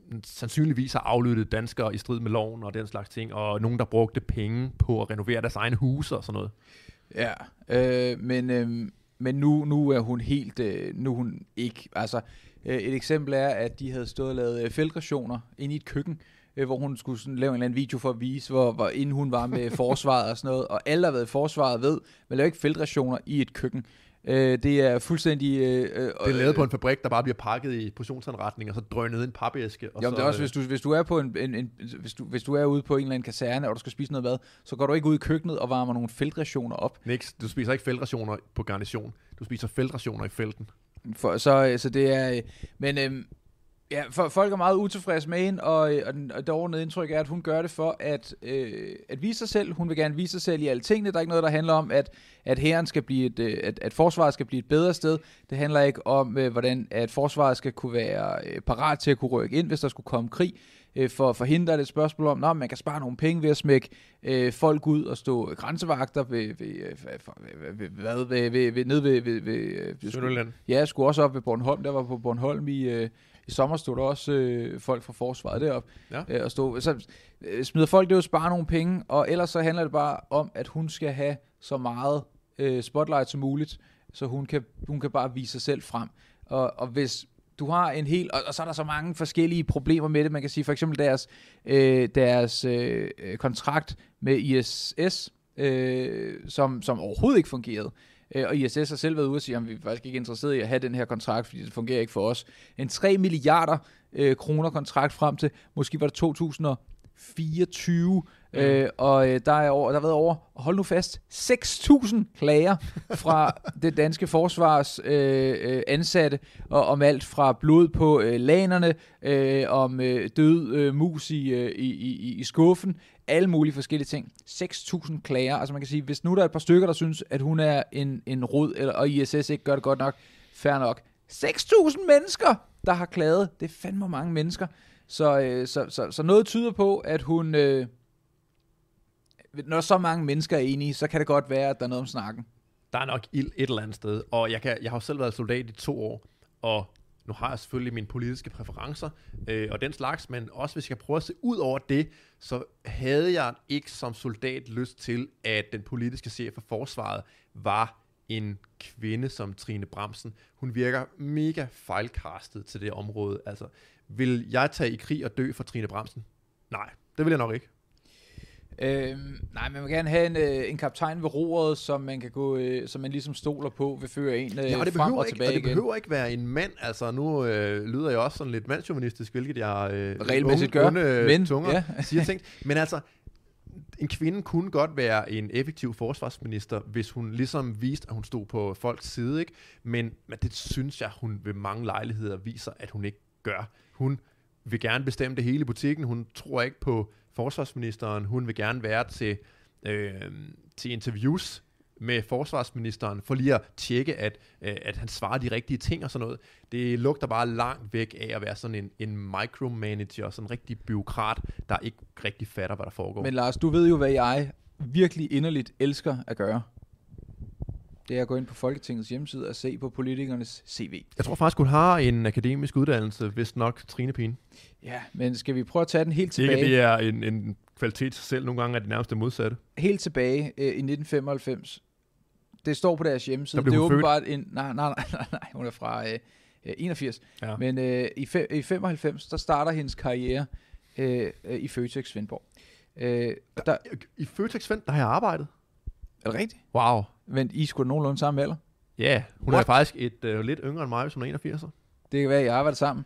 sandsynligvis har aflyttet danskere i strid med loven og den slags ting, og nogen, der brugte penge på at renovere deres egne huse og sådan noget. Ja, men nu er hun helt, nu er hun ikke, altså et eksempel er, at de havde stået og lavet feltrationer inde i et køkken, hvor hun skulle sådan lave en eller anden video for at vise, hvor inden hun var med forsvaret og sådan noget, og alle, der har været i forsvaret, ved, man laver ikke feltrationer i et køkken. Det er fuldstændig... det er lavet på en fabrik, der bare bliver pakket i portionsanretning, og så drønet en papæske. Og jo, det er også, hvis du er på hvis du er ude på en eller anden kaserne, og du skal spise noget mad, så går du ikke ud i køkkenet og varmer nogle feltrationer op. Niks, du spiser ikke feltrationer på garnison. Du spiser feltrationer i felten. Så det er... Ja, folk er meget utilfredse med hende, og det overordnede indtryk er, at hun gør det for at vise sig selv. Hun vil gerne vise sig selv i alle tingene. Der er ikke noget, der handler om, at hæren skal blive at forsvaret skal blive et bedre sted. Det handler ikke om, hvordan at forsvaret skal kunne være parat til at kunne rykke ind, hvis der skulle komme krig. For hende er det et spørgsmål om, at man kan spare nogle penge ved at smække folk ud og stå grænsevagter nede ved Sønderjylland. Ja, jeg skulle også op ved Bornholm. Der var på Bornholm i sommer stod der også folk fra forsvaret deroppe. Ja. Og så smider folk det jo spare nogle penge, og ellers så handler det bare om, at hun skal have så meget spotlight som muligt, så hun kan bare vise sig selv frem. Og hvis du har en hel, og så er der så mange forskellige problemer med det. Man kan sige for eksempel deres kontrakt med ISS, som overhovedet ikke fungerede. Og ISS har selv været ude og sige, at vi er faktisk ikke interesseret i at have den her kontrakt, fordi det fungerer ikke for os. En 3 milliarder kroner kontrakt frem til, måske var det 2024, og der har været over, hold nu fast, 6.000 klager fra det danske forsvars ansatte, og om alt fra blod på lanerne, om død mus i skuffen, alle mulige forskellige ting. 6.000 klager, altså man kan sige, hvis nu der er et par stykker, der synes, at hun er en rod, og ISS ikke gør det godt nok, fair nok. 6.000 mennesker, der har klaget, det er fandme mange mennesker. Så noget tyder på, at hun, når så mange mennesker er enige, så kan det godt være, at der er noget om snakken. Der er nok ild et eller andet sted, og jeg har jo selv været soldat i 2 år, og nu har jeg selvfølgelig mine politiske præferencer og den slags, men også hvis jeg kan prøve at se ud over det, så havde jeg ikke som soldat lyst til, at den politiske chef for forsvaret var en kvinde som Trine Bramsen. Hun virker mega fejlkastet til det område. Altså, vil jeg tage i krig og dø for Trine Bramsen? Nej, det vil jeg nok ikke. Nej, man vil gerne have en kaptajn ved roret, som man kan gå, som man ligesom stoler på, vil føre en frem og tilbage igen. Det behøver ikke være en mand. Altså nu lyder jeg også sådan lidt mandsjournalistisk, hvilket jeg regelmæssigt gør, men tunger siger ting. Men altså, en kvinde kunne godt være en effektiv forsvarsminister, hvis hun ligesom viste, at hun stod på folks side, ikke? Men det synes jeg, hun ved mange lejligheder viser, at hun ikke gør. Hun vil gerne bestemme det hele i butikken. Hun tror ikke på forsvarsministeren. Hun vil gerne være til interviews med forsvarsministeren, for lige at tjekke, at han svarer de rigtige ting og sådan noget. Det lugter bare langt væk af at være sådan en micromanager, sådan en rigtig byråkrat, der ikke rigtig fatter, hvad der foregår. Men Lars, du ved jo, hvad jeg virkelig inderligt elsker at gøre. Det er at gå ind på Folketingets hjemmeside og se på politikernes CV. Jeg tror faktisk, hun har en akademisk uddannelse, hvis nok Trine Pien. Ja, men skal vi prøve at tage den helt tilbage? Ikke, det er en kvalitet til selv. Nogle gange er det nærmest det modsatte. Helt tilbage i 1995. Det står på deres hjemmeside. Det er åbenbart nej, hun er fra 81. Ja. Men i 95, der starter hendes karriere i Føtex Svendborg. I Føtex Svend, der har jeg arbejdet. Er det rigtigt? Wow. Men I skulle nogenlunde samme alder? Ja, hun er faktisk lidt yngre end mig, hvis hun er 81. Det kan være, at I arbejder sammen.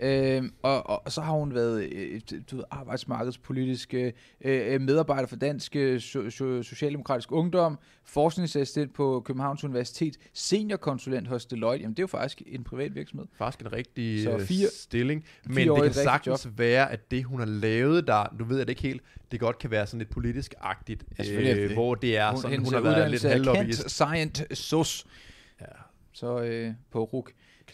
Og så har hun været arbejdsmarkedspolitisk medarbejder for Dansk Socialdemokratisk Ungdom, forskningsassistent på Københavns Universitet, seniorkonsulent hos Deloitte. Jamen det er jo faktisk en privat virksomhed. Faktisk en rigtig stilling. Men det kan sagtens være, at det hun har lavet der, du ved det ikke helt, det godt kan være sådan lidt politisk-agtigt, hvor det er sådan, hun har været lidt halvlobbyist. Science SOS. Ja. Så på RUK.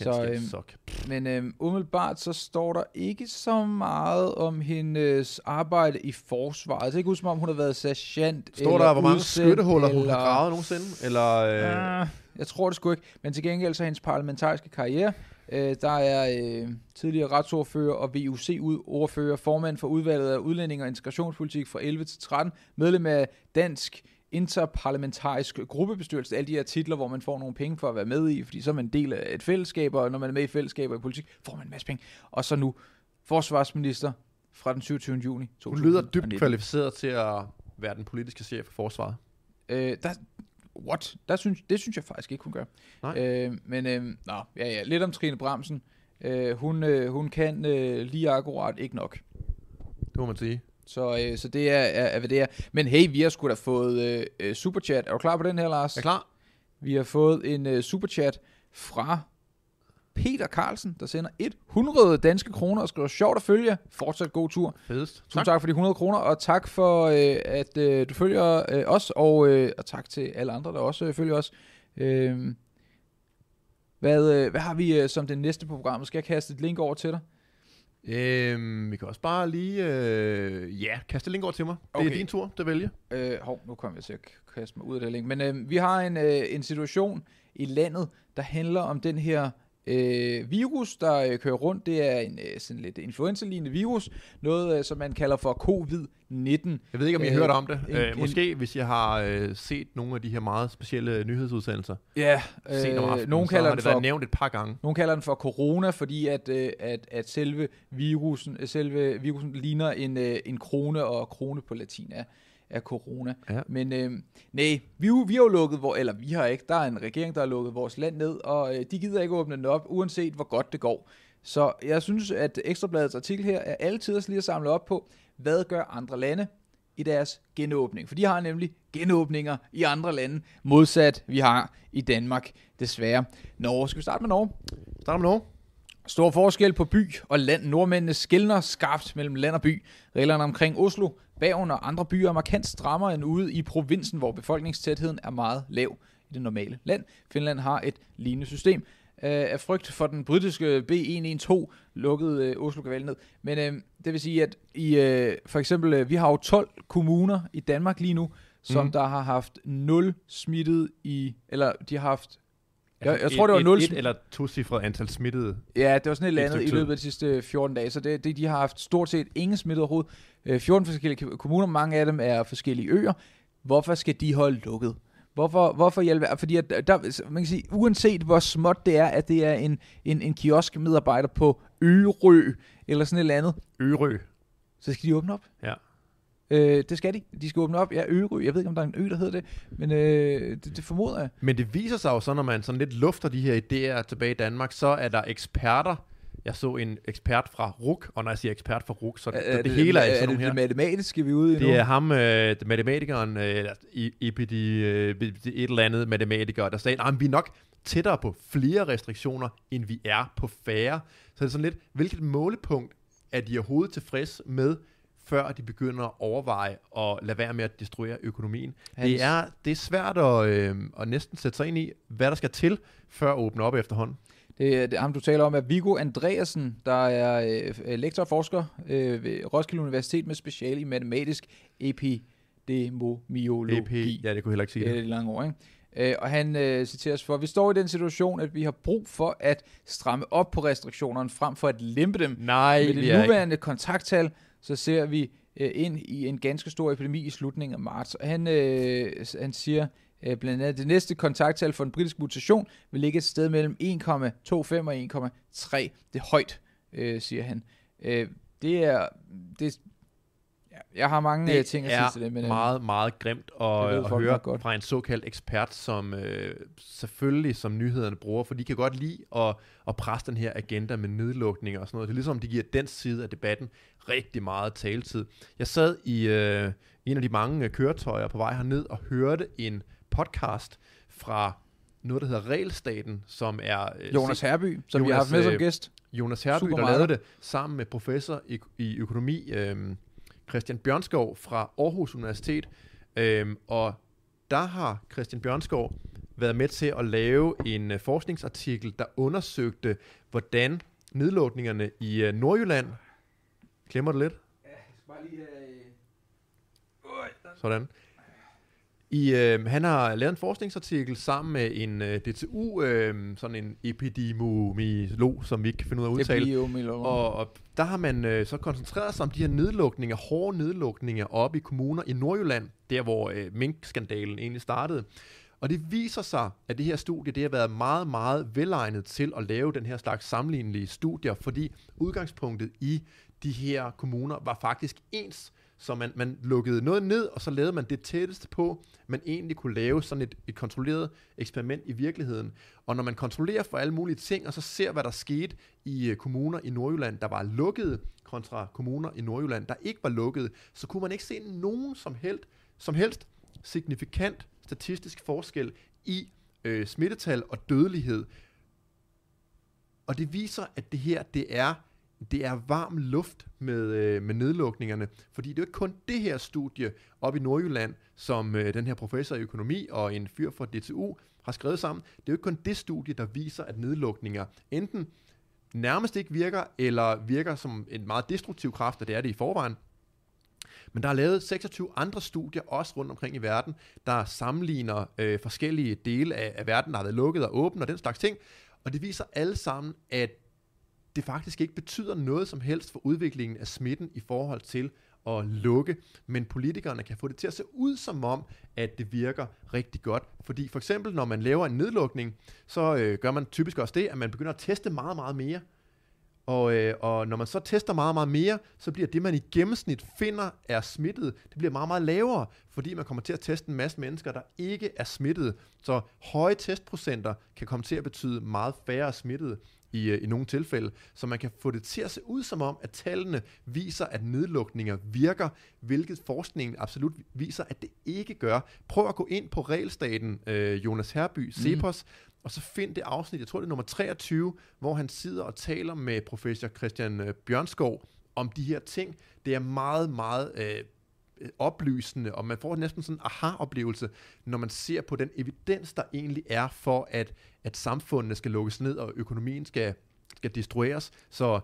Men umiddelbart så står der ikke så meget om hendes arbejde i forsvaret. Det er ikke ud som om hun har været sergeant. Står der, hvor mange skyttehuller hun har gravet nogensinde? Eller, jeg tror det sgu ikke. Men til gengæld så hendes parlamentariske karriere Der er tidligere retsordfører og VUC-ordfører, formand for udvalget af udlænding og integrationspolitik fra 11 til 13, medlem af Dansk Interparlamentarisk Gruppebestyrelse, alle de her titler, hvor man får nogle penge for at være med i, fordi så er man en del af et fællesskab, og når man er med i fællesskaber i politik, får man en masse penge. Og så nu forsvarsminister fra den 27. juni 2019. Hun lyder dybt kvalificeret til at være den politiske chef for forsvaret. Det synes jeg faktisk ikke, hun gør. Lidt om Trine Bramsen. Hun kan lige akkurat ikke nok. Det må man sige. Så det er hvad det er. Men hey, vi har sgu da fået superchat. Er du klar på den her, Lars? Jeg er klar. Vi har fået en superchat fra Peter Carlsen, der sender 100 danske kroner og skriver, sjovt at følge. Fortsat god tur. Fedest. Tak for de 100 kroner, og tak for, at du følger os, og tak til alle andre, der også følger os. Hvad har vi som det næste på programmet? Skal jeg kaste et link over til dig? Vi kan også bare lige kaste et link over til mig. Det er din tur, det vælge. Nu kommer jeg til at kaste mig ud af det link. Men vi har en situation i landet, der handler om den her virus, der kører rundt. Det er en sådan lidt influenza-lignende virus, noget som man kalder for COVID-19. Jeg ved ikke, om I har hørt om det. Måske, hvis jeg har set nogle af de her meget specielle nyhedsudsendelser. Ja, nogen kalder den for, nævnt et par gange. Nogen kalder den for corona, fordi at selve virusen ligner en krone, og krone på latin er corona. Ja. Men nej, vi har jo lukket, vi har ikke, der er en regering, der har lukket vores land ned, og de gider ikke åbne den op, uanset hvor godt det går. Så jeg synes, at Ekstrabladets artikel her er altid lige at samle op på, hvad gør andre lande i deres genåbning. For de har nemlig genåbninger i andre lande, modsat vi har i Danmark, desværre. Norge, skal vi starte med Norge? Start med Norge. Stor forskel på by og land. Nordmændene skelner skarpt mellem land og by. Reglerne omkring Oslo, Bergen og andre byer er markant strammere end ude i provinsen, hvor befolkningstætheden er meget lav i det normale land. Finland har et lignende system. Af frygt for den britiske B112 lukkede Oslo Kaval ned. Men det vil sige, at for eksempel, vi har jo 12 kommuner i Danmark lige nu, som der har haft 0 smittet eller de har haft... Jeg tror, det var 0 eller tocifret antal smittede. Ja, det var sådan et eller andet i løbet af de sidste 14 dage, så de har haft stort set ingen smittet overhovedet. 14 forskellige kommuner, mange af dem er forskellige øer. Hvorfor skal de holde lukket? Hvorfor hjælpe? Fordi at man kan sige, uanset hvor småt det er, at det er en kioskmedarbejder på Ørø, eller sådan et eller andet. Ørø. Så skal de åbne op. Ja. Det skal de. De skal åbne op. Ja, Ørø. Jeg ved ikke, om der er en ø, der hedder det, men det formoder jeg. Men det viser sig jo så, når man sådan lidt lufter de her idéer tilbage i Danmark, så er der eksperter. Jeg så en ekspert fra RUK, og når jeg siger ekspert fra RUK, så det hele er sådan nogle her. Er det matematiske, vi er ude i nu? Det er ham, matematikeren, et eller andet matematiker, der sagde, at vi er nok tættere på flere restriktioner, end vi er på færre. Så det er sådan lidt, hvilket målepunkt er de overhovedet tilfreds med, før de begynder at overveje og lade være med at destruere økonomien. Det er svært at næsten sætte sig ind i, hvad der skal til, før at åbne op efterhånden. Det er ham, du taler om, er Viggo Andreasen, der er lektor og forsker ved Roskilde Universitet med speciale i matematisk epidemiologi. Ja, det kunne heller ikke sige det. Det er et langt ord, ikke? Og han citeres for, vi står i den situation, at vi har brug for at stramme op på restriktionerne, frem for at lempe dem. Nej, med det nuværende kontakttal, så ser vi ind i en ganske stor epidemi i slutningen af marts. Og han siger blandt andet, det næste kontakttal for den britiske mutation vil ligge et sted mellem 1,25 og 1,3. Det er højt, siger han. Jeg har mange ting at sige til det. Men meget, meget grimt at høre fra en såkaldt ekspert, som selvfølgelig som nyhederne bruger, for de kan godt lide at presse den her agenda med nedlukninger og sådan noget. Det er ligesom, de giver den side af debatten rigtig meget taletid. Jeg sad i en af de mange køretøjer på vej herned og hørte en podcast fra noget, der hedder Regelstaten, som er... Jonas Herby, som vi har haft med som gæst. Jonas Herby, der lavede det sammen med professor i økonomi, Christian Bjørnskov fra Aarhus Universitet. Og der har Christian Bjørnskov været med til at lave en forskningsartikel, der undersøgte, hvordan nedlukningerne i Nordjylland... Klemmer det lidt? Ja, jeg skal bare lige... Sådan. Han har lavet en forskningsartikel sammen med en DTU, sådan en epidemiolog, som vi ikke kan finde ud af at udtale. Og der har man så koncentreret sig om de her nedlukninger, hårde nedlukninger op i kommuner i Nordjylland, der hvor minkskandalen egentlig startede. Og det viser sig, at det her studie det har været meget, meget velegnet til at lave den her slags sammenlignelige studier, fordi udgangspunktet i de her kommuner var faktisk ens. Så man lukkede noget ned, og så lavede man det tætteste på, man egentlig kunne lave sådan et kontrolleret eksperiment i virkeligheden. Og når man kontrollerer for alle mulige ting, og så ser, hvad der skete i kommuner i Nordjylland, der var lukkede, kontra kommuner i Nordjylland, der ikke var lukkede, så kunne man ikke se nogen som helst signifikant statistisk forskel i smittetal og dødelighed. Og det viser, at det her, det er varm luft med nedlukningerne, fordi det er jo ikke kun det her studie op i Nordjylland, som den her professor i økonomi og en fyr fra DTU har skrevet sammen. Det er jo ikke kun det studie, der viser, at nedlukninger enten nærmest ikke virker, eller virker som en meget destruktiv kraft, og det er det i forvejen. Men der er lavet 26 andre studier, også rundt omkring i verden, der sammenligner forskellige dele af verden, der har været lukket og åbent og den slags ting. Og det viser alle sammen, at det faktisk ikke betyder noget som helst for udviklingen af smitten i forhold til at lukke, men politikerne kan få det til at se ud som om, at det virker rigtig godt. Fordi for eksempel, når man laver en nedlukning, så gør man typisk også det, at man begynder at teste meget, meget mere. Og når man så tester meget, meget mere, så bliver det, man i gennemsnit finder er smittet, det bliver meget, meget lavere, fordi man kommer til at teste en masse mennesker, der ikke er smittet. Så høje testprocenter kan komme til at betyde meget færre smittede i nogle tilfælde, så man kan få det til at se ud som om, at tallene viser, at nedlukninger virker, hvilket forskningen absolut viser, at det ikke gør. Prøv at gå ind på Realstaten, Jonas Herby, Cepos, og så find det afsnit, jeg tror det er nummer 23, hvor han sidder og taler med professor Christian Bjørnskov om de her ting. Det er meget, meget oplysende, og man får næsten sådan en aha-oplevelse, når man ser på den evidens, der egentlig er for, at samfundene skal lukkes ned, og økonomien skal destrueres. Så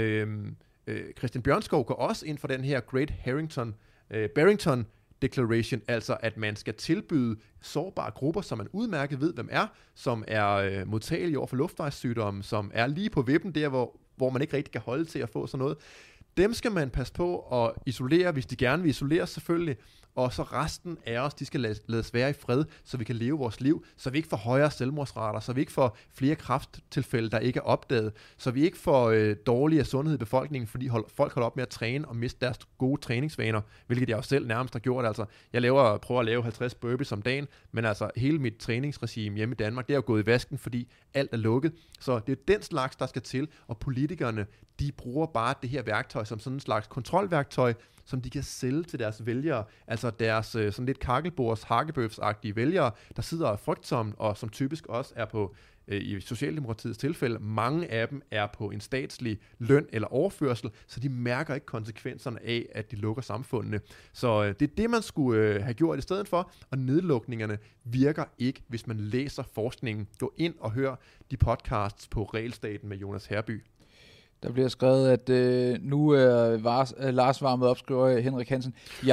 Christian Bjørnskov går også ind for den her Great Barrington Declaration, altså at man skal tilbyde sårbare grupper, som man udmærket ved, hvem er, som er modtagelige over for luftvejssygdomme, som er lige på vippen der, hvor man ikke rigtig kan holde til at få sådan noget. Dem skal man passe på at isolere, hvis de gerne vil isoleres selvfølgelig, og så resten af os, de skal lades være i fred, så vi kan leve vores liv, så vi ikke får højere selvmordsrater, så vi ikke får flere kræfttilfælde, der ikke er opdaget, så vi ikke får dårligere sundhed i befolkningen, fordi folk holder op med at træne og miste deres gode træningsvaner, hvilket jeg jo selv nærmest har gjort. Altså, jeg prøver at lave 50 burpees om dagen, men altså hele mit træningsregime hjemme i Danmark, det er jo gået i vasken, fordi alt er lukket. Så det er den slags, der skal til, og politikerne, de bruger bare det her værktøj som sådan en slags kontrolværktøj, som de kan sælge til deres vælgere, altså deres sådan lidt kakkelbords, hakkebøfsagtige vælgere, der sidder frygtsomt, og som typisk også er på, i Socialdemokratiets tilfælde, mange af dem er på en statslig løn eller overførsel, så de mærker ikke konsekvenserne af, at de lukker samfundene. Så det er det, man skulle have gjort i stedet for, og nedlukningerne virker ikke, hvis man læser forskningen. Gå ind og hør de podcasts på Realstaten med Jonas Herby. Der bliver skrevet, at nu er Lars varmet op, skriver Henrik Hansen.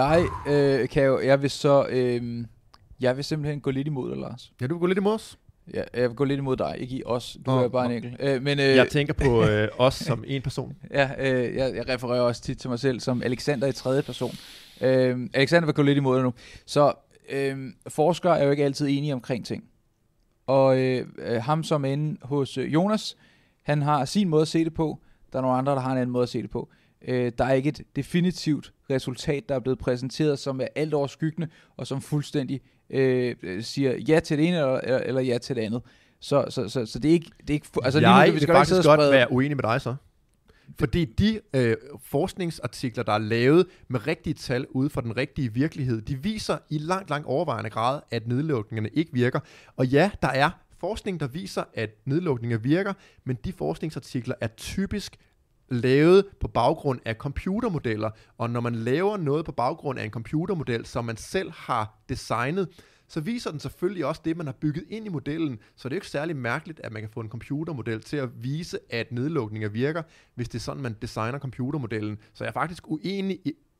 Jeg vil simpelthen gå lidt imod dig, Lars. Ja, du vil gå lidt imod os? Ja, jeg vil gå lidt imod dig, ikke i os. Du er bare en enkelt. Men jeg tænker på os som en person. Ja, jeg refererer også tit til mig selv som Alexander i tredje person. Alexander vil gå lidt imod dig nu. Så forskere er jo ikke altid enige omkring ting. Og ham som er inde hos Jonas, han har sin måde at se det på. Der er nogle andre, der har en anden måde at se det på. Der er ikke et definitivt resultat, der er blevet præsenteret, som er alt overskyggende, og som fuldstændig siger ja til det ene, eller ja til det andet. Så det er ikke... Altså, jeg vil faktisk godt være uenig med dig så. Fordi de forskningsartikler, der er lavet med rigtige tal ude for den rigtige virkelighed, de viser i langt overvejende grad, at nedlukningerne ikke virker. Og ja, der er forskning, der viser, at nedlukninger virker, men de forskningsartikler er typisk lavet på baggrund af computermodeller, og når man laver noget på baggrund af en computermodel, som man selv har designet, så viser den selvfølgelig også det, man har bygget ind i modellen, så det er jo ikke særlig mærkeligt, at man kan få en computermodel til at vise, at nedlukninger virker, hvis det er sådan, man designer computermodellen. Så jeg er faktisk uenig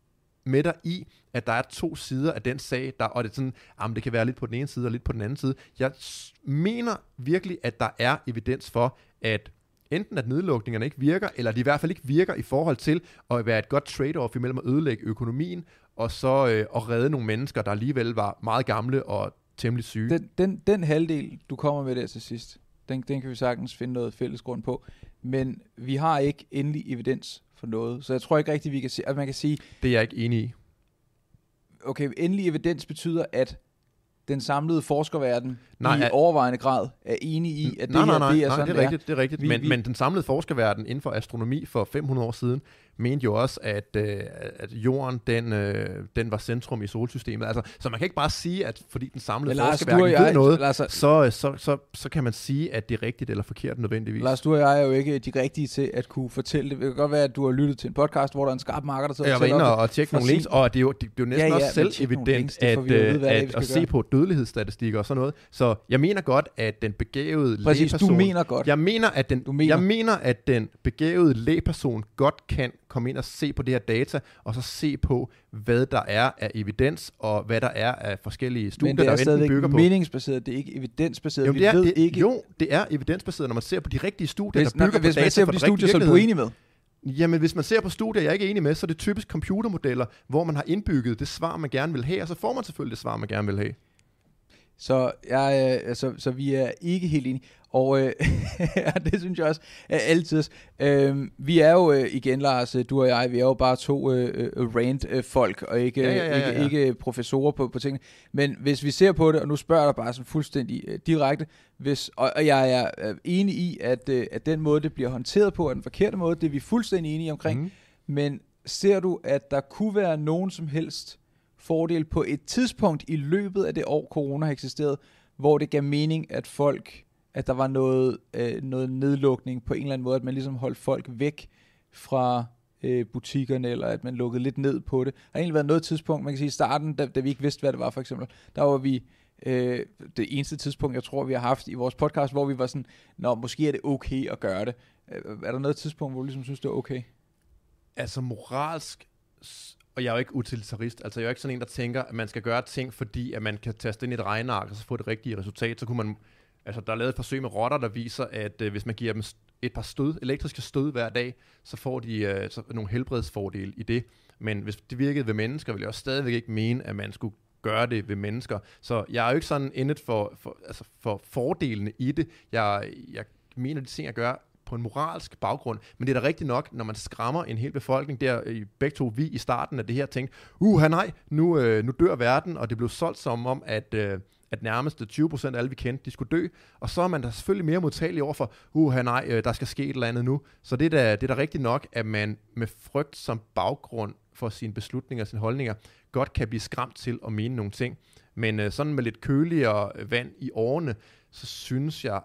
med dig i, at der er to sider af den sag, og det er sådan, det kan være lidt på den ene side og lidt på den anden side. Jeg mener virkelig, at der er evidens for, at enten at nedlukningerne ikke virker, eller de i hvert fald ikke virker i forhold til at være et godt trade-off imellem at ødelægge økonomien, og så at redde nogle mennesker, der alligevel var meget gamle og temmelig syge. Den halvdel, du kommer med der til sidst, den kan vi sagtens finde noget fælles grund på, men vi har ikke endelig evidens for noget, så jeg tror ikke rigtigt, vi kan sige, at man kan sige... Det er jeg ikke enig i. Okay, endelig evidens betyder, at den samlede forskerverden overvejende grad er enig i, at det er sådan, det er rigtigt. Men den samlede forskerverden inden for astronomi for 500 år siden mente jo også, at jorden, den var centrum i solsystemet. Altså, så man kan ikke bare sige, at fordi den samlede forskerverden ved noget, så kan man sige, at det er rigtigt eller forkert nødvendigvis. Lars, du og jeg er jo ikke de rigtige til at kunne fortælle det. Det kan godt være, at du har lyttet til en podcast, hvor der er en skarp marker, der sidder og tæller op. Jeg var inde og tjekke nogle links, og det er jo næsten også selvevident at se på dødelighedsstatistikker og sådan noget. Så jeg mener godt, at den begavede lægeperson... du mener godt. Jeg mener, at den begavede lægeperson godt kan komme ind og se på det her data, og så se på, hvad der er af evidens, og hvad der er af forskellige studier, der enten bygger på... Men det er stadigvæk meningsbaseret, det er ikke evidensbaseret. Det er evidensbaseret, når man ser på de rigtige studier, der bygger på data. Hvis man ser på de studier, som du er enig med. Jamen, hvis man ser på studier, jeg er ikke enig med, så er det typisk computermodeller, hvor man har indbygget det svar, man gerne vil have, og så får man selvfølgelig det svar, man gerne vil have. Så vi er ikke helt enige, og det synes jeg også er altid. Vi er jo igen, Lars, du og jeg, vi er jo bare to rant-folk, og ikke professorer på tingene. Men hvis vi ser på det, og nu spørger jeg dig bare sådan fuldstændig direkte, og jeg er enig i, at den måde, det bliver håndteret på, er den forkerte måde, det er vi fuldstændig enige omkring. Men ser du, at der kunne være nogen som helst fordel på et tidspunkt i løbet af det år, corona har eksisteret, hvor det gav mening, at der var noget nedlukning på en eller anden måde, at man ligesom holdt folk væk fra butikkerne, eller at man lukkede lidt ned på det. Der har egentlig været noget tidspunkt, man kan sige i starten, da vi ikke vidste, hvad det var for eksempel, der var vi det eneste tidspunkt, jeg tror, vi har haft i vores podcast, hvor vi var sådan, måske er det okay at gøre det. Er der noget tidspunkt, hvor du ligesom synes, det er okay? Altså moralsk... Og jeg er jo ikke utilitarist, altså jeg er jo ikke sådan en, der tænker, at man skal gøre ting, fordi at man kan taste ind i et regneark, og så få det rigtige resultat. Så kunne man, altså der er lavet et forsøg med rotter, der viser, at hvis man giver dem et par elektriske stød hver dag, så får de nogle helbredsfordele i det. Men hvis det virkede ved mennesker, ville jeg også stadigvæk ikke mene, at man skulle gøre det ved mennesker. Så jeg er jo ikke sådan indet for fordelene i det. Jeg mener, de ting, jeg gør, på en moralsk baggrund, men det er da rigtigt nok, når man skræmmer en hel befolkning, der i begge to vi i starten af det her tænkte, nej, nu dør verden, og det blev solgt som om, at nærmest 20% af alle vi kendte, de skulle dø, og så er man da selvfølgelig mere modtagelig overfor, der skal ske et eller andet nu. Så det er da rigtigt nok, at man med frygt som baggrund for sine beslutninger og sine holdninger, godt kan blive skræmt til at mene nogle ting. Men sådan med lidt køligere vand i årene, så synes jeg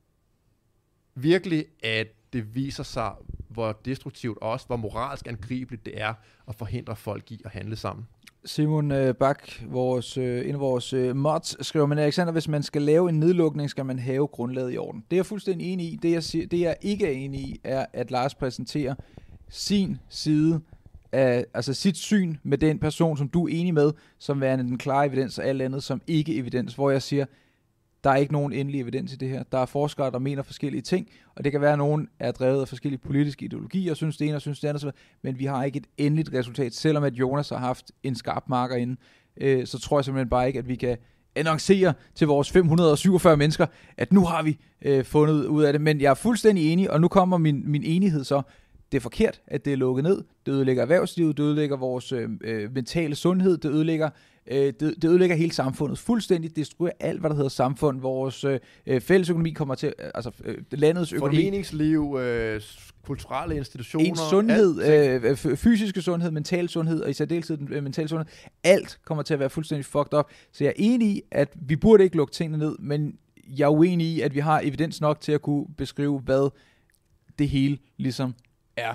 virkelig, at det viser sig, hvor destruktivt og også hvor moralsk angribeligt det er at forhindre folk i at handle sammen. Simon Bak, en af vores mods, skriver, men Alexander, hvis man skal lave en nedlukning, skal man have grundlaget i orden. Det er jeg fuldstændig enig i. Det jeg ikke er enig i, er, at Lars præsenterer sin side af, altså sit syn med den person, som du er enig med, som værende den klare evidens, og alt andet som ikke evidens, hvor jeg siger, der er ikke nogen endelig evidens i det her. Der er forskere, der mener forskellige ting, og det kan være, at nogen er drevet af forskellige politiske ideologier, og synes det ene og synes det andet, men vi har ikke et endeligt resultat. Selvom at Jonas har haft en skarp marker inde, så tror jeg simpelthen bare ikke, at vi kan annoncere til vores 547 mennesker, at nu har vi fundet ud af det. Men jeg er fuldstændig enig, og nu kommer min enighed så. Det er forkert, at det er lukket ned. Det ødelægger erhvervslivet, det ødelægger vores mentale sundhed, det ødelægger hele samfundet. Fuldstændig destruerer alt, hvad der hedder samfund. Vores fællesøkonomi kommer til, landets økonomi. Foreningsliv, kulturelle institutioner. Ens sundhed, fysiske sundhed, mental sundhed, og i særdeleshed mental sundhed. Alt kommer til at være fuldstændig fucked up. Så jeg er enig i, at vi burde ikke lukke tingene ned, men jeg er uenig i, at vi har evidens nok til at kunne beskrive, hvad det hele ligesom er.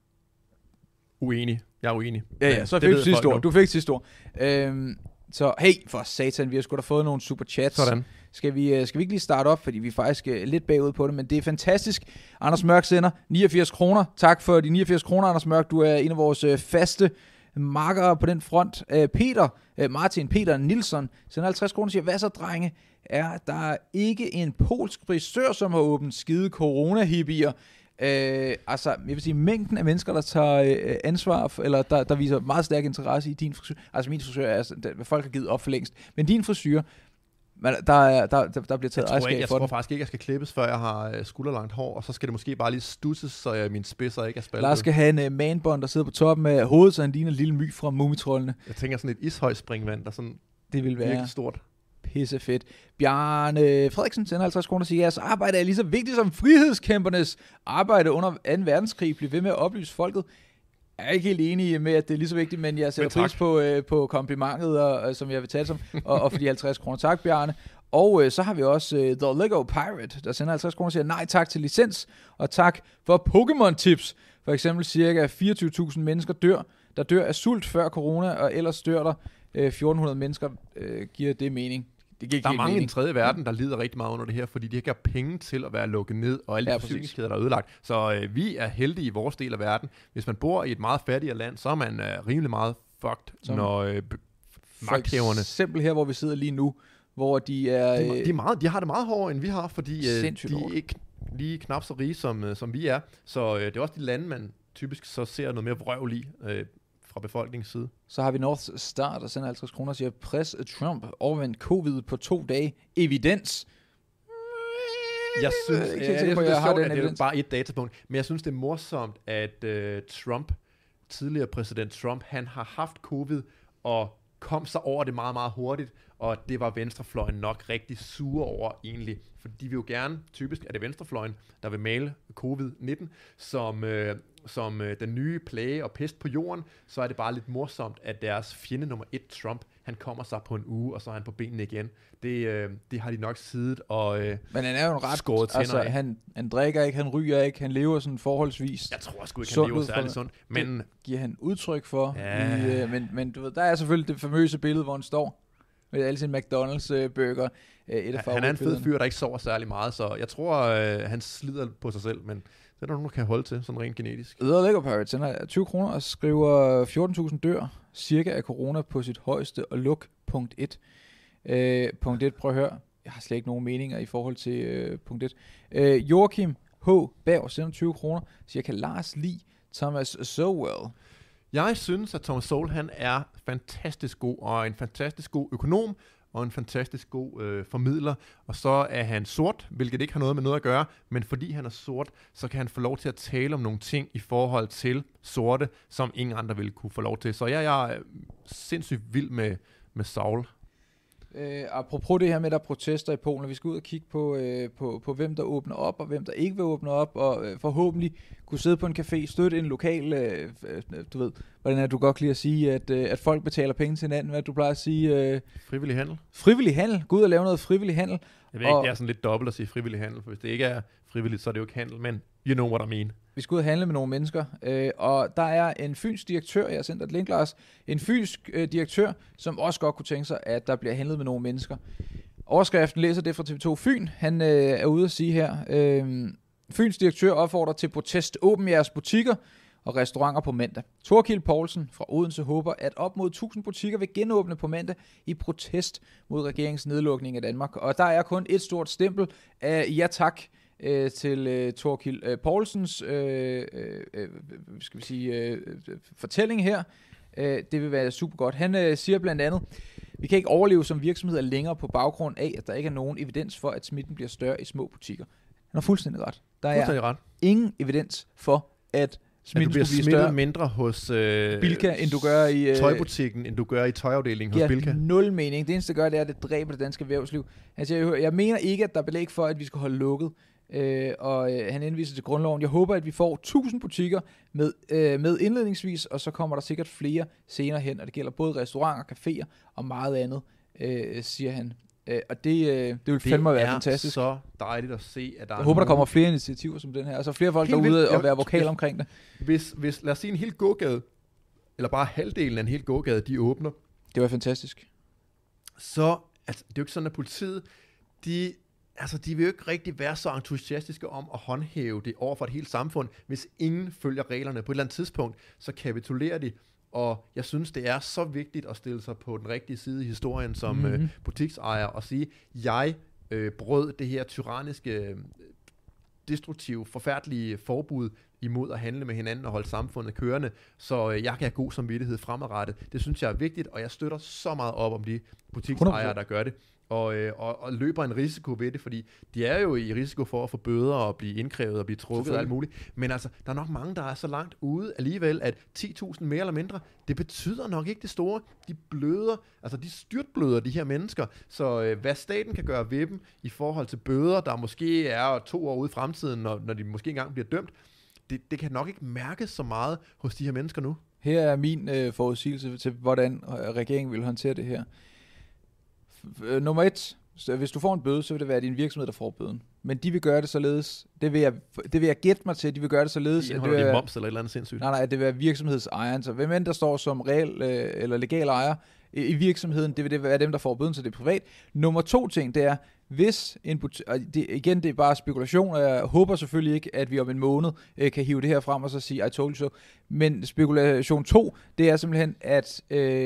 Uenig. Jeg er uenig. Ja, så fik du sidste ord. Du fik sidste ord. Så hey, for satan, vi har sgu da fået nogle superchats. Sådan. Skal vi ikke lige starte op, fordi vi er faktisk lidt bagud på det, men det er fantastisk. Anders Mørk sender 89 kroner. Tak for de 89 kroner, Anders Mørk. Du er en af vores faste markere på den front. Martin Peter Nielsen sender 50 kroner og siger, hvad så, drenge? Er der ikke en polsk frisør, som har åbent skide corona-hippier? Altså, jeg vil sige, mængden af mennesker, der tager ansvar, eller der viser meget stærk interesse i din frisør. Altså, min frisør er, hvad folk har givet op for længst. Men din frisør, der bliver taget ejerskab for Jeg tror faktisk ikke, jeg skal klippes, før jeg har skulderlangt hår, og så skal det måske bare lige stusses, så min spidser ikke er spaltet. Lars skal have en manbånd, der sidder på toppen af hovedet, så han ligner en lille my fra Mumitrollene. Jeg tænker sådan et ishøjspringvand, der sådan det vil være virkelig stort. Pisse fedt. Bjarne Frederiksen sender 50 kroner og siger, jeres arbejde er lige så vigtigt som frihedskæmpernes arbejde under 2. verdenskrig. Bliv ved med at oplyse folket. Jeg er ikke helt enig med, at det er lige så vigtigt, men jeg sætter pris på komplimentet, og, som jeg vil tale som, og for de 50 kroner. Tak, Bjarne. Og så har vi også The Lego Pirate, der sender 50 kroner og siger, nej tak til licens, og tak for Pokémon-tips. For eksempel cirka 24.000 mennesker der dør af sult før corona, og ellers dør der 1.400 mennesker. Giver det mening? Der er mange i den tredje verden, der lider rigtig meget under det her, fordi de ikke har penge til at være lukket ned, og alle de forsyningskæder, der er ødelagt. Så vi er heldige i vores del af verden. Hvis man bor i et meget fattigere land, så er man rimelig meget fucked, når magthæverne... For eksempel her, hvor vi sidder lige nu, hvor de er... De har det meget hårdere, end vi har, fordi de er ikke lige knap så rige, som vi er. Så det er også de lande, man typisk så ser noget mere vrøvl i fra befolkningens side. Så har vi North Star, der sender 50 kroner og siger, pres Trump overvandt covid på 2 dage. Evidens. Jeg synes, det er sjovt, at det er bare et datapunkt, men jeg synes, det er morsomt, at tidligere præsident Trump, han har haft covid og kom sig over det meget, meget hurtigt, og det var venstrefløjen nok rigtig sure over egentlig, for de vil jo gerne, typisk er det venstrefløjen, der vil male covid-19 som den nye plage og pest på jorden, så er det bare lidt morsomt, at deres fjende nummer 1, Trump, han kommer sig på en uge, og så er han på benene igen. Det har de nok siddet og men han er jo en ret skåret tænder af. Han drikker ikke, han ryger ikke, han lever sådan forholdsvis. Jeg tror sgu ikke, han lever særlig sundt. Men det giver han udtryk for. Ja. Men du ved, der er selvfølgelig det famøse billede, hvor han står med alle sine McDonald's-burger. Han er en fed fyr, der ikke sover særlig meget, så jeg tror, han slider på sig selv, men det er der nogen, der kan holde til, sådan rent genetisk. The Lego Pirate sender 20 kroner og skriver 14.000 dør cirka af corona på sit højeste, og luk punkt 1. Punkt 1, prøv at høre. Jeg har slet ikke nogen meninger i forhold til punkt 1. Joachim H. Berg sender 20 kroner, siger, kan Lars lide Thomas Sowell? Jeg synes, at Thomas Sowell, han er fantastisk god, og en fantastisk god økonom, og en fantastisk god formidler, og så er han sort, hvilket ikke har noget med noget at gøre, men fordi han er sort, så kan han få lov til at tale om nogle ting i forhold til sorte, som ingen andre ville kunne få lov til. Så jeg er sindssygt vild med Sowell. Apropos det her med, der er protester i Polen, vi skal ud og kigge på hvem der åbner op, og hvem der ikke vil åbne op, og forhåbentlig kunne sidde på en café, støtte en lokal, du ved, hvordan er du godt lide at sige, at folk betaler penge til hinanden, hvad du plejer at sige? Frivillig handel. Frivillig handel. Gå ud og lave noget frivillig handel. Jeg ved ikke, det er sådan lidt dobbelt at sige frivillig handel, for hvis det ikke er frivilligt, så er det jo ikke handel, men you know what I mean. Vi skal ud og handle med nogle mennesker, og der er en fynsk direktør, jeg har sendt et link, Lars, en fynsk direktør, som også godt kunne tænke sig, at der bliver handlet med nogle mennesker. Overskriften læser det fra TV2 Fyn. Han er ude at sige her, Fyns direktør opfordrer til protest. Åbn jeres butikker og restauranter på mandag. Thorkild Poulsen fra Odense håber, at op mod 1000 butikker vil genåbne på mandag i protest mod regeringens nedlukning af Danmark. Og der er kun et stort stempel af ja tak til Thorkild Poulsens skal vi sige, fortælling her. Det vil være super godt. Han siger blandt andet, vi kan ikke overleve som virksomheder længere på baggrund af, at der ikke er nogen evidens for, at smitten bliver større i små butikker. Han har fuldstændig ret. Der er ingen evidens for, at smitten bliver skulle blive større mindre hos Bilka, end du gør i tøjbutikken, end du gør i tøjafdelingen hos Bilka. Nul mening. Det eneste, der gør, det er, at det dræber det danske erhvervsliv. Altså, jeg mener ikke, at der er belæg for, at vi skal holde lukket. Han henviser til grundloven. Jeg håber, at vi får 1000 butikker med indledningsvis, og så kommer der sikkert flere senere hen, og det gælder både restauranter, caféer og meget andet, siger han. Og det vil fandme være fantastisk. Det er så dejligt at se, at der jeg håber, der kommer flere initiativer som den her. Altså flere folk derude og være vokale omkring det. Hvis lad os sige en hel gågade, eller bare halvdelen af en hel gågade, de åbner. Det var fantastisk. Så, altså, det er jo ikke sådan, at politiet, de vil jo ikke rigtig være så entusiastiske om at håndhæve det over for et helt samfund, hvis ingen følger reglerne. På et eller andet tidspunkt, så kapitulerer de, Og jeg synes, det er så vigtigt at stille sig på den rigtige side i historien som butiksejer og sige, jeg brød det her tyranniske, destruktive, forfærdelige forbud imod at handle med hinanden og holde samfundet kørende, så jeg kan have god samvittighed fremadrettet. Det synes jeg er vigtigt, og jeg støtter så meget op om de butiksejere, der gør det. Og løber en risiko ved det, fordi de er jo i risiko for at få bøder og blive indkrævet og blive trukket og alt muligt. Men altså, der er nok mange, der er så langt ude alligevel, at 10.000 mere eller mindre, det betyder nok ikke det store. De bløder, altså de styrtbløder de her mennesker. Så hvad staten kan gøre ved dem i forhold til bøder, der måske er 2 år ude i fremtiden, når de måske engang bliver dømt, det kan nok ikke mærkes så meget hos de her mennesker nu. Her er min forudsigelse til, hvordan regeringen vil håndtere det her. Nummer 1, hvis du får en bøde, så vil det være din virksomhed, der får bøden. Men de vil gøre det således, det vil jeg gætte mig til, de vil gøre det således, at det er moms eller et eller andet sindssygt. Nej, det vil være virksomhedsejeren. Så hvem end der står som reel eller legal ejer i virksomheden, det vil være dem, der får bøden, så det er privat. Nummer 2 ting, det er, hvis en det er bare spekulation, og jeg håber selvfølgelig ikke, at vi om en måned kan hive det her frem og så sige, I told you so. Men spekulation 2, det er simpelthen, at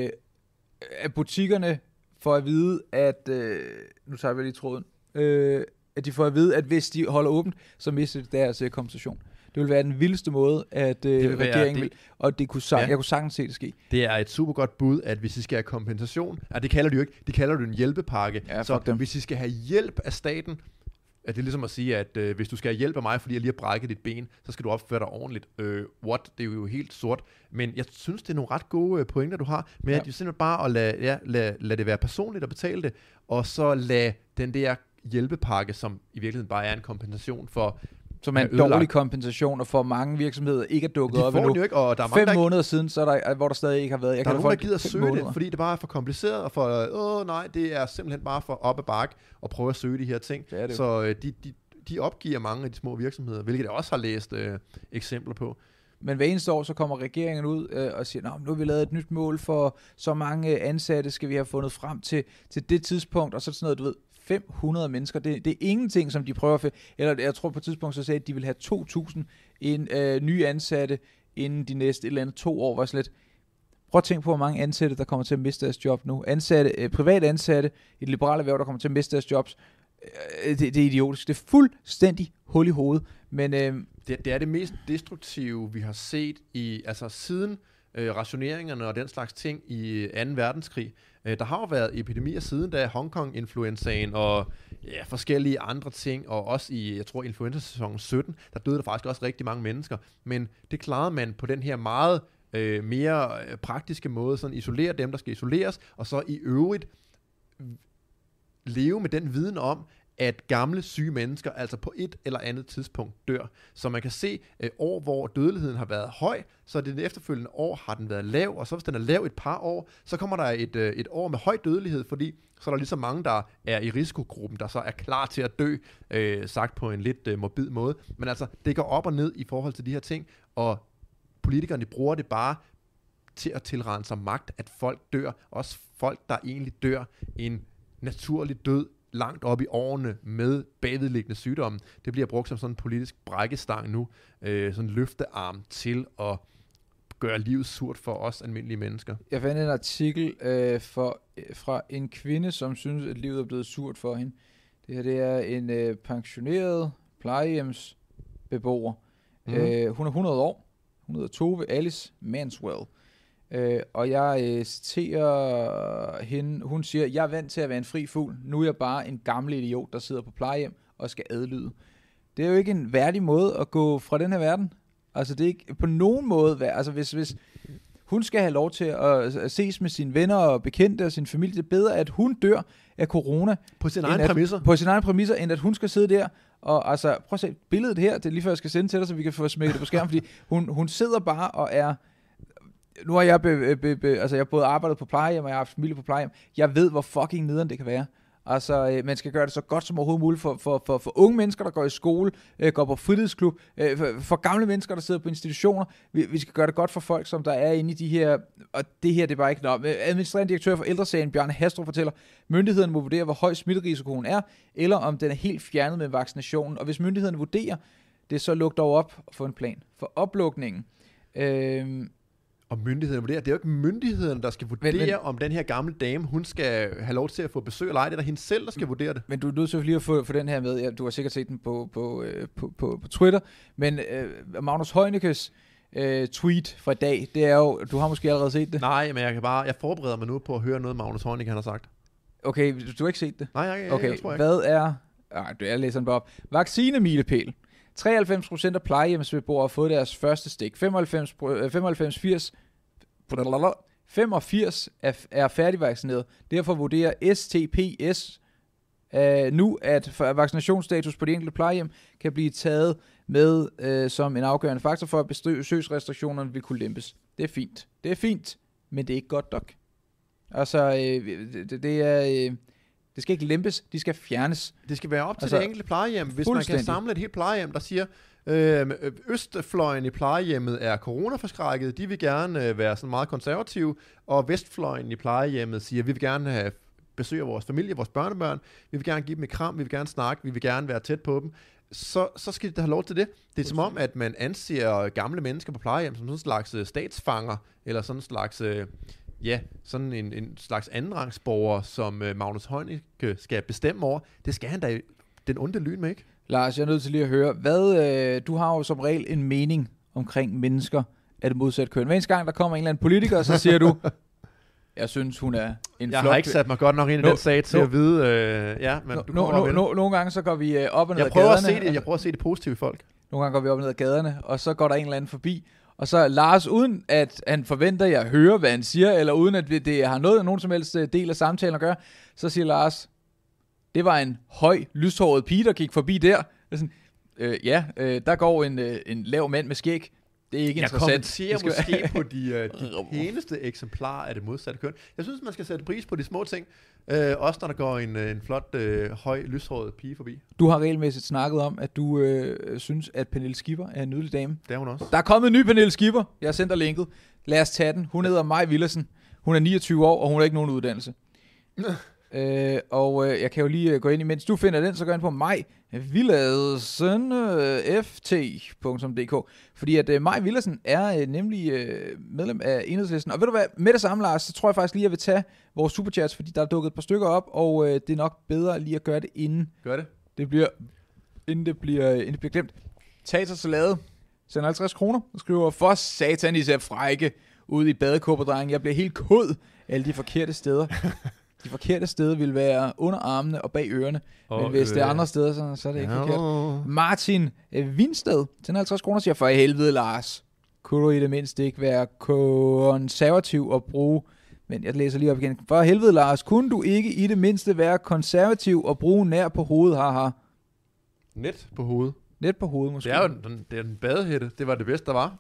butikkerne får at vide, at nu tager vi lige tråden, at de får at vide, at hvis de holder åbent, så mister de deres kompensation. Det vil være den vildeste måde, at regeringen vil, og jeg kunne sagtens se det ske. Det er et super godt bud, at hvis I skal have kompensation, det kalder de jo ikke, de kalder det en hjælpepakke, så hvis I skal have hjælp af staten, at det er ligesom at sige, at hvis du skal have hjælp af mig, fordi jeg lige har brækket dit ben, så skal du opføre dig ordentligt. Det er jo helt sort. Men jeg synes, det er nogle ret gode pointer, du har, med at simpelthen bare at lade det være personligt at betale det, og så lade den der hjælpepakke, som i virkeligheden bare er en kompensation for... Som er en dårlig kompensation, og for mange virksomheder ikke er dukket op endnu. Ikke, og der er 5 måneder siden, så er der, hvor der stadig ikke har været. Der er nogen, der gider søge det, fordi det bare er for kompliceret, og for, nej, det er simpelthen bare for op ad bakke at prøve at søge de her ting. Det så de opgiver mange af de små virksomheder, hvilket jeg også har læst eksempler på. Men hver eneste år, så kommer regeringen ud og siger, nu har vi lavet et nyt mål for så mange ansatte, skal vi have fundet frem til det tidspunkt, og så sådan noget, du ved, 500 mennesker, det er ingenting, som de prøver at eller jeg tror på et tidspunkt, så sagde at de vil have 2.000 nye ansatte inden de næste et eller andet 2 år, var slet. Prøv at tænke på, hvor mange ansatte, der kommer til at miste deres job nu. Privat ansatte i det liberale erhverv, der kommer til at miste deres jobs. Det er idiotisk. Det er fuldstændig hul i hovedet. Men det er det mest destruktive, vi har set siden rationeringerne og den slags ting i 2. verdenskrig. Der har jo været epidemier siden, da Hongkong-influenzaen og forskellige andre ting, og også i, jeg tror, influenza-sæsonen 17, der døde der faktisk også rigtig mange mennesker. Men det klarede man på den her meget mere praktiske måde, sådan isolere dem, der skal isoleres, og så i øvrigt leve med den viden om, at gamle syge mennesker altså på et eller andet tidspunkt dør. Så man kan se år, hvor dødeligheden har været høj, så det efterfølgende år har den været lav, og så hvis den er lav et par år, så kommer der et år med høj dødelighed, fordi så er der lige så mange, der er i risikogruppen, der så er klar til at dø, sagt på en lidt morbid måde. Men altså, det går op og ned i forhold til de her ting, og politikerne bruger det bare til at tilrane sig magt, at folk dør, også folk, der egentlig dør en naturlig død, langt op i årene med bagvedliggende sygdomme. Det bliver brugt som sådan en politisk brækkestang nu, sådan en løftearm til at gøre livet surt for os almindelige mennesker. Jeg fandt en artikel fra en kvinde, som synes, at livet er blevet surt for hende. Det her det er en pensioneret plejehjemsbeboer. Hun er 100 år. Hun hedder Tove Alice Manswell. Og jeg citerer hende. Hun siger, jeg er vant til at være en fri fugl. Nu er jeg bare en gammel idiot, der sidder på plejehjem og skal adlyde. Det er jo ikke en værdig måde at gå fra den her verden. Altså det er ikke på nogen måde altså hvis hun skal have lov til at ses med sine venner og bekendte og sin familie, det er bedre, at hun dør af corona på sine egne præmisser, end at hun skal sidde der. Og altså, prøv at se billedet her, det er lige før jeg skal sende til dig, så vi kan få smækket det på skærmen, fordi hun sidder bare og er... Nu har jeg jeg har både arbejdet på plejehjem, og jeg har haft familie på plejehjem. Jeg ved, hvor fucking nederen det kan være. Altså, man skal gøre det så godt som overhovedet muligt for unge mennesker, der går i skole, går på fritidsklub, for gamle mennesker, der sidder på institutioner. Vi skal gøre det godt for folk, som der er inde i de her, og det her, det er bare ikke nok. Administrerende direktør for Ældresagen, Bjarne Hastrup, fortæller, myndighederne må vurdere, hvor høj smitterisikoen er, eller om den er helt fjernet med vaccinationen. Og hvis myndighederne vurderer, det så luk dog op og få en plan for oplukningen. Og myndighederne vurderer. Det er jo ikke myndighederne, der skal vurdere, om den her gamle dame, hun skal have lov til at få besøg eller ej. Det er hende selv, der skal vurdere det. Men du er nødt til lige at få den her med. Ja, du har sikkert set den på Twitter. Men Magnus Heunicke's tweet fra i dag, det er jo, du har måske allerede set det. Nej, men jeg forbereder mig nu på at høre noget, Magnus Heunicke han har sagt. Okay, du har ikke set det? Nej, jeg okay, tror ikke. Hvad er... jeg læser den bare op. Vaccinemilepæl. 93% af plejehjemsbeboere har fået deres første stik. 85 er færdigvaccineret. Derfor vurderer STPS nu, at vaccinationsstatus på de enkelte plejehjem kan blive taget med som en afgørende faktor for, at besøgsrestriktionerne vil kunne lempes. Det er fint. Det er fint, men det er ikke godt nok. Altså, det skal ikke lempes, de skal fjernes. Det skal være op til det enkelte plejehjem. Hvis man kan samle et helt plejehjem, der siger, østfløjen i plejehjemmet er coronaforskrækket, de vil gerne være sådan meget konservative, og vestfløjen i plejehjemmet siger, vi vil gerne have besøg af vores familie, vores børnebørn, vi vil gerne give dem et kram, vi vil gerne snakke, vi vil gerne være tæt på dem, så skal de have lov til det. Det er som om, at man anser gamle mennesker på plejehjem som sådan en slags statsfanger, eller sådan en slags... sådan en slags andenrangsborger, som Magnus Heunicke skal bestemme over. Det skal han da den onde lyn med, ikke? Lars, jeg er nødt til lige at høre, du har jo som regel en mening omkring mennesker af det modsatte køn. Hver eneste gang, der kommer en eller anden politiker, så siger du, jeg synes, hun er en Jeg flot... har ikke sat mig godt nok ind i den sag til at vide, men nogle gange så går vi op og ned ad gaderne. Jeg prøver at se det positive i folk. Nogle gange går vi op og ned ad gaderne, og så går der en eller anden forbi, og så Lars, uden at han forventer, at jeg hører, hvad han siger, eller uden at det har nogen som helst del af samtalen at gøre, så siger Lars, det var en høj, lyshåret pige, der gik forbi der. Sådan, der går en lav mand med skæg. Det er ikke interessant. Jeg kommenterer måske på de pæneste eksemplarer af det modsatte køn. Jeg synes, man skal sætte pris på de små ting. Også når der går en flot, høj, lyshåret pige forbi. Du har regelmæssigt snakket om, at du synes, at Pernille Skipper er en nydelig dame. Det er hun også. Der er kommet en ny Pernille Skipper. Jeg har sendt dig linket. Lad os tage den. Hun hedder Maj Villadsen. Hun er 29 år, og hun har ikke nogen uddannelse. Jeg kan jo lige gå ind, imens du finder den, så gå ind på Maj Villadsen ft.dk, fordi at Maj Villadsen er nemlig medlem af Enhedslisten. Og ved du hvad, med det samme, Lars, så tror jeg faktisk lige, at jeg vil tage vores superchats, fordi der er dukket et par stykker op, og det er nok bedre lige at gøre det inden. Gør det. Inden det bliver glemt. Tag sig salade. Send 50 kroner. Og skriver, for satan, I ser frække ud i badekåberdrengen. Jeg bliver helt kod alle de forkerte steder. De forkerte steder vil være under armene og bag ørerne. Men hvis det er andre steder, så er det ikke forkert. Martin Vinsted til 50 kroner siger, for i helvede, Lars. Kunne du i det mindste ikke være konservativ og bruge... Men jeg læser lige op igen. For helvede, Lars. Kunne du ikke i det mindste være konservativ og bruge nær på hovedet, haha? Net på hovedet. Net på hovedet, måske. Det er jo den badehætte. Det var det bedste, der var.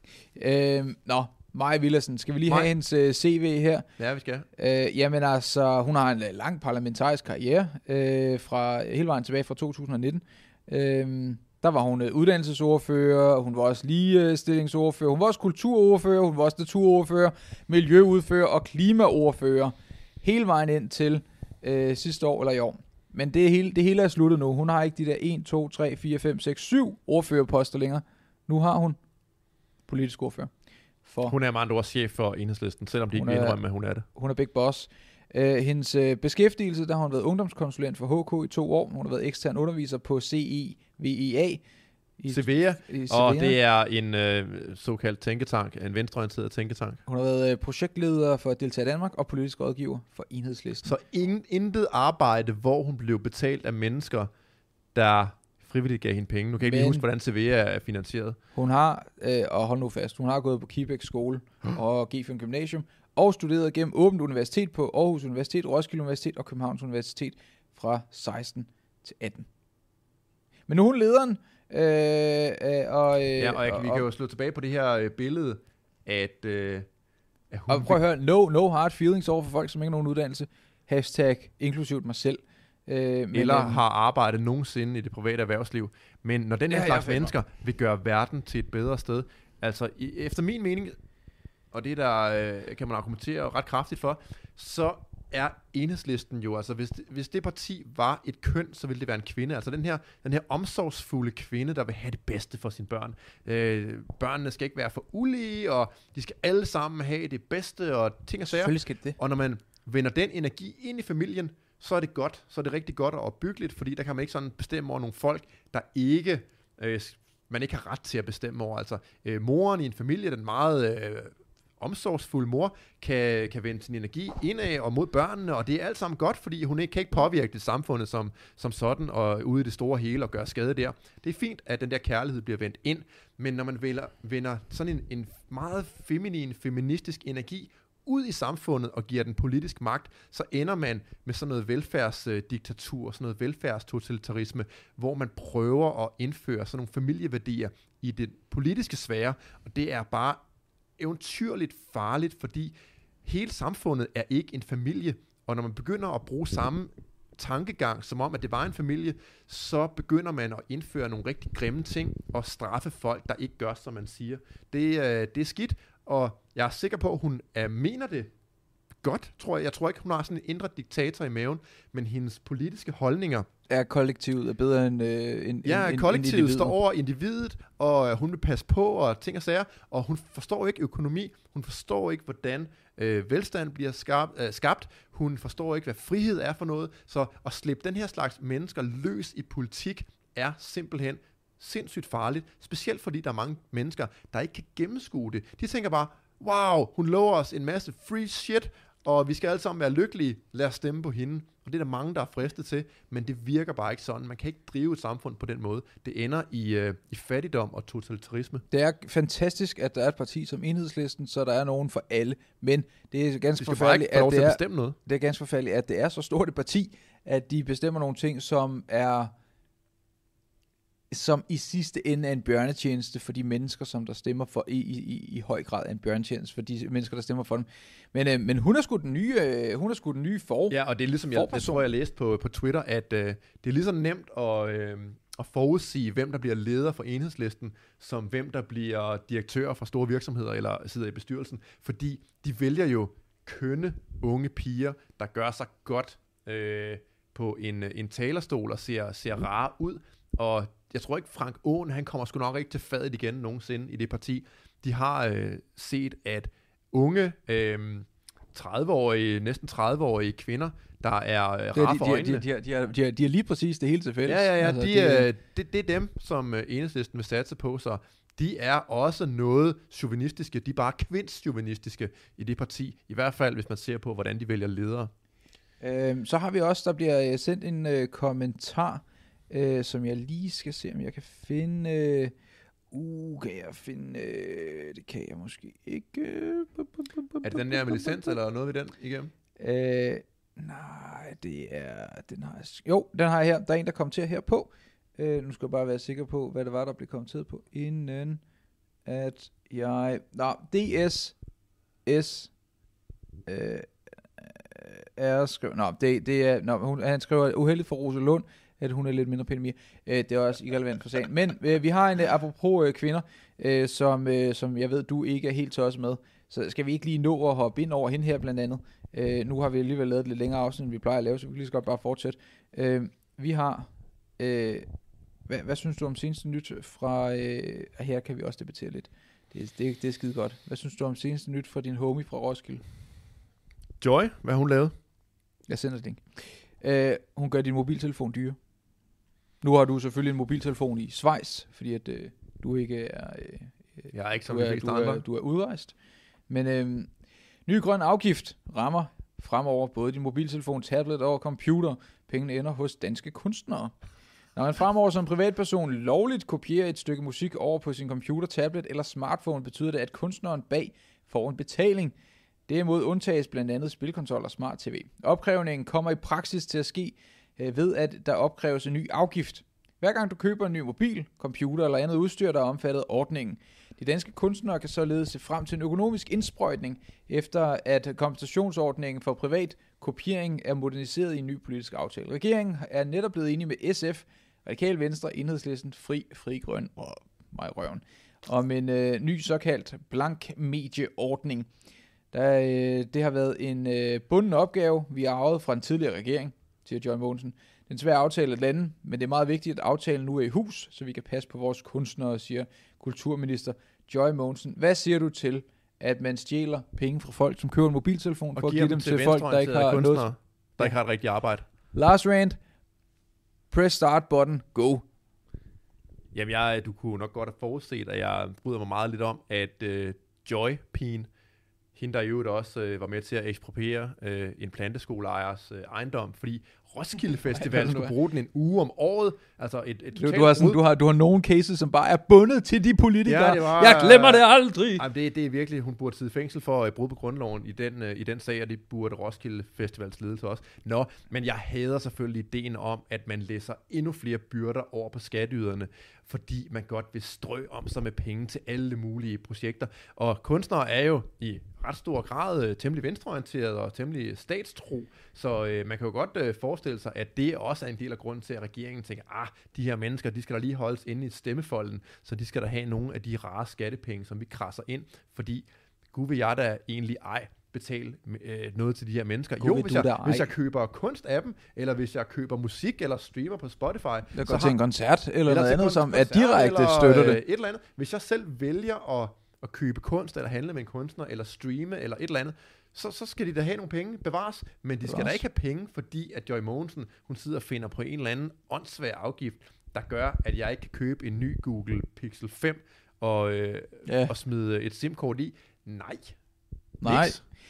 Maja Villadsen. Skal vi lige have hendes CV her? Ja, vi skal. Jamen altså, hun har en lang parlamentarisk karriere fra hele vejen tilbage fra 2019. Der var hun uddannelsesordfører, hun var også ligestillingsordfører, hun var også kulturordfører, hun var også naturordfører, miljøordfører og klimaordfører. Hele vejen ind til sidste år eller i år. Men det hele er sluttet nu. Hun har ikke de der 1, 2, 3, 4, 5, 6, 7 ordførerposter længere. Nu har hun politisk ordfører. Hun er med andre ord chef for Enhedslisten, selvom de ikke vil indrømme, at hun er det. Hun er big boss. Hendes beskæftigelse, der har hun været ungdomskonsulent for HK i 2 år. Hun har været ekstern underviser på CEVEA. Sevilla, og det er en såkaldt tænketank, en venstreorienteret tænketank. Hun har været projektleder for Delta Danmark og politisk rådgiver for Enhedslisten. Så intet arbejde, hvor hun blev betalt af mennesker, der frivilligt gav hende penge. Nu kan jeg ikke lige huske, hvordan Sevilla er finansieret. Hun har, og hold nu fast, hun har gået på Kibæk skole og G5 Gymnasium, og studeret gennem Åbent Universitet på Aarhus Universitet, Roskilde Universitet og Københavns Universitet fra 16 til 18. Men nu er hun lederen. Vi kan jo slå tilbage på det her billede, at hun... Og prøv at høre, no hard feelings over for folk, som ikke har nogen uddannelse. # inklusivt mig selv. Eller har arbejdet nogensinde i det private erhvervsliv. Men når den her slags mennesker vil gøre verden til et bedre sted, altså efter min mening, og det der kan man argumentere ret kraftigt for, så er Enhedslisten jo, altså hvis det parti var et køn, så ville det være en kvinde. Altså den her omsorgsfulde kvinde, der vil have det bedste for sine børn. Børnene skal ikke være for ulige, og de skal alle sammen have det bedste, og ting og sager. Selvfølgelig skal det. Og når man vender den energi ind i familien, så er det godt, så er det rigtig godt og opbyggeligt, fordi der kan man ikke sådan bestemme over nogle folk, der ikke, man ikke har ret til at bestemme over. Altså moren i en familie, den meget omsorgsfuld mor, kan vende sin energi indad og mod børnene, og det er alt sammen godt, fordi hun kan ikke påvirke det samfundet som sådan, og ude i det store hele og gøre skade der. Det er fint, at den der kærlighed bliver vendt ind, men når man vender sådan en meget feministisk energi ud i samfundet og giver den politisk magt, så ender man med sådan noget velfærdsdiktatur, sådan noget velfærdstotalitarisme, hvor man prøver at indføre sådan nogle familieværdier i det politiske sfære, og det er bare eventyrligt farligt, fordi hele samfundet er ikke en familie, og når man begynder at bruge samme tankegang, som om at det var en familie, så begynder man at indføre nogle rigtig grimme ting og straffe folk, der ikke gør, som man siger. Det er skidt, og jeg er sikker på, at hun mener det godt, tror jeg. Jeg tror ikke, hun har sådan en indre diktator i maven, men hendes politiske holdninger er kollektivet er bedre end kollektivet individet. står over individet, og hun vil passe på, og ting og sager, og hun forstår ikke økonomi, hun forstår ikke, hvordan velstand bliver skabt, hun forstår ikke, hvad frihed er for noget, så at slippe den her slags mennesker løs i politik, er simpelthen sindssygt farligt, specielt fordi der er mange mennesker, der ikke kan gennemskue det. De tænker bare, wow, hun lover os en masse free shit, og vi skal alle sammen være lykkelige, lad os stemme på hende. Og det er der mange, der er fristet til, men det virker bare ikke sådan. Man kan ikke drive et samfund på den måde. Det ender i fattigdom og totalitarisme. Det er fantastisk, at der er et parti som Enhedslisten, så der er nogen for alle, men det er ganske forfærdeligt, det er ganske forfærdeligt, at det er så stort et parti, at de bestemmer nogle ting, som i sidste ende er en bjørnetjeneste for de mennesker, som der stemmer for, i høj grad en bjørnetjeneste for de mennesker, der stemmer for dem. Men hun er sgu den nye for. Ja, og det er ligesom, jeg tror, jeg læste på Twitter, at det er lige så nemt at forudsige, hvem der bliver leder for Enhedslisten, som hvem der bliver direktør for store virksomheder, eller sidder i bestyrelsen. Fordi de vælger jo kønne unge piger, der gør sig godt på en talerstol og ser rare ud. Og jeg tror ikke, Frank Aaen, han kommer sgu nok ikke til fadet igen nogensinde i det parti. De har set, at unge, 30-årige, næsten 30-årige kvinder, der er rare for øjnene. De er lige præcis det hele til fælles. Ja, altså, det er dem, som Enhedslisten vil satse på, så de er også noget chauvinistiske. De er bare kvindschauvinistiske i det parti. I hvert fald, hvis man ser på, hvordan de vælger ledere. Så har vi også, der bliver sendt en kommentar, som jeg lige skal se, om jeg kan finde. Kan jeg finde? Det kan jeg måske ikke. Er det den der med licens, eller noget ved den igennem? Nej, den har jeg. Jo, den har jeg her. Der er en, der kommenterer her på. Nu skal jeg bare være sikker på, hvad det var, der blev kommenteret på, inden at jeg... DSS er skrevet... han skriver uheldigt for Rose Lund, at hun er lidt mindre pæn mere. Det er også irrelevant for sagen. Men vi har en, apropos kvinder, som jeg ved, du ikke er helt tosset med. Så skal vi ikke lige nå at hoppe ind over hende her blandt andet. Nu har vi alligevel lavet et lidt længere afsnit, end vi plejer at lave, så vi kan lige så godt bare fortsætte. Vi har... Hvad synes du om seneste nyt fra... her kan vi også debattere lidt. Det er skide godt. Hvad synes du om seneste nyt fra din homie fra Roskilde? Joy, hvad har hun lavet? Jeg sender det ikke. Hun gør din mobiltelefon dyre. Nu har du selvfølgelig en mobiltelefon i Schweiz, fordi at du ikke er... jeg er ikke som de fleste andre. Du er udrejst. Men ny grøn afgift rammer fremover både din mobiltelefon, tablet og computer. Pengene ender hos danske kunstnere. Når man fremover som privatperson lovligt kopierer et stykke musik over på sin computer, tablet eller smartphone, betyder det, at kunstneren bag får en betaling. Derimod undtages blandt andet spilkonsoller og smart tv. Opkrævningen kommer i praksis til at ske ved, at der opkræves en ny afgift. Hver gang du køber en ny mobil, computer eller andet udstyr, der er omfattet af ordningen. De danske kunstnere kan således se frem til en økonomisk indsprøjtning, efter at kompensationsordningen for privat kopiering er moderniseret i en ny politisk aftale. Regeringen er netop blevet enige med SF, Radikale Venstre, Enhedslisten, Fri Grøn og mig røven, om en ny såkaldt blank medieordning. Det har været en bunden opgave, vi har arvet fra den tidligere regering, siger Joy Mogensen. Det er en svær aftale at lande, men det er meget vigtigt, at aftalen nu er i hus, så vi kan passe på vores kunstnere, siger kulturminister Joy Mogensen. Hvad siger du til, at man stjæler penge fra folk, som køber en mobiltelefon, for at give dem til folk, der ikke har noget, der ikke har et rigtigt arbejde? Lars Rand, press start button, go. Jamen, du kunne nok godt have forudset, at jeg bryder mig meget lidt om, at Joy-pigen, hende der jo også var med til at ekspropriere en planteskoleejers ejendom, fordi Roskilde Festival skulle bruge den en uge om året. Altså du har nogle cases, som bare er bundet til de politikere. Ja, jeg glemmer det aldrig. Det er virkelig, hun burde sidde i fængsel for at brud på grundloven i den sag, og det burde Roskilde Festivals ledelse også. Men jeg hader selvfølgelig ideen om, at man læser endnu flere byrder over på skatteyderne, fordi man godt vil strø om sig med penge til alle mulige projekter. Og kunstnere er jo i ret stor grad temmelig venstreorienteret og temmelig statstro, så man kan jo godt forestille sig, at det også er en del af grunden til, at regeringen tænker, de her mennesker, de skal da lige holdes inde i stemmefolden, så de skal da have nogle af de rare skattepenge, som vi krasser ind, fordi gud vil jeg da egentlig betale noget til de her mennesker. Hvis jeg køber kunst af dem, eller hvis jeg køber musik, eller streamer på Spotify. Der går til en koncert, eller noget andet, som er direkte støtter det. Et eller andet. Hvis jeg selv vælger at købe kunst, eller handle med en kunstner, eller streame, eller et eller andet, så skal de da have nogle penge, bevares, men de skal da ikke have penge, fordi at Joy Mogensen, hun sidder og finder på en eller anden åndssvær afgift, der gør, at jeg ikke kan købe en ny Google Pixel 5 og smide et SIM-kort i. Nej.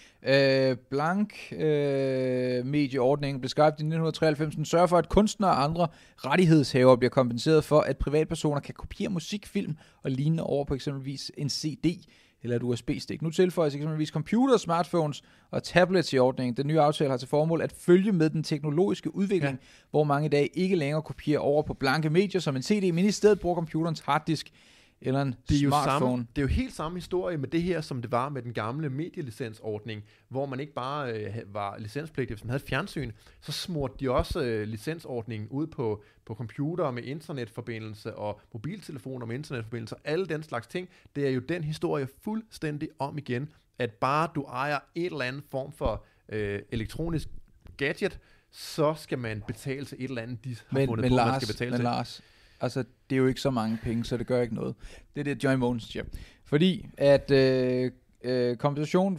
Blank medieordningen blev skabt i 1993. Den sørger for, at kunstnere og andre rettighedshavere bliver kompenseret for, at privatpersoner kan kopiere musik, film og lignende over på eksempelvis en CD eller et USB-stik. Nu tilføjes eksempelvis computer, smartphones og tablets i ordningen. Den nye aftale har til formål at følge med den teknologiske udvikling, hvor mange i dag ikke længere kopierer over på blanke medier som en CD, men i stedet bruger computerens harddisk eller en smartphone. Det er jo helt samme historie med det her, som det var med den gamle medielicensordning, hvor man ikke bare var licenspligtig, hvis man havde fjernsyn, så smurte de også licensordningen ud på computere med internetforbindelse og mobiltelefoner med internetforbindelse og alle den slags ting. Det er jo den historie fuldstændig om igen, at bare du ejer et eller andet form for elektronisk gadget, så skal man betale til et eller andet, de har fundet på, man skal betale til. Lars, altså, det er jo ikke så mange penge, så det gør ikke noget. Det er det, Joy Mogensen siger. Fordi at kompensation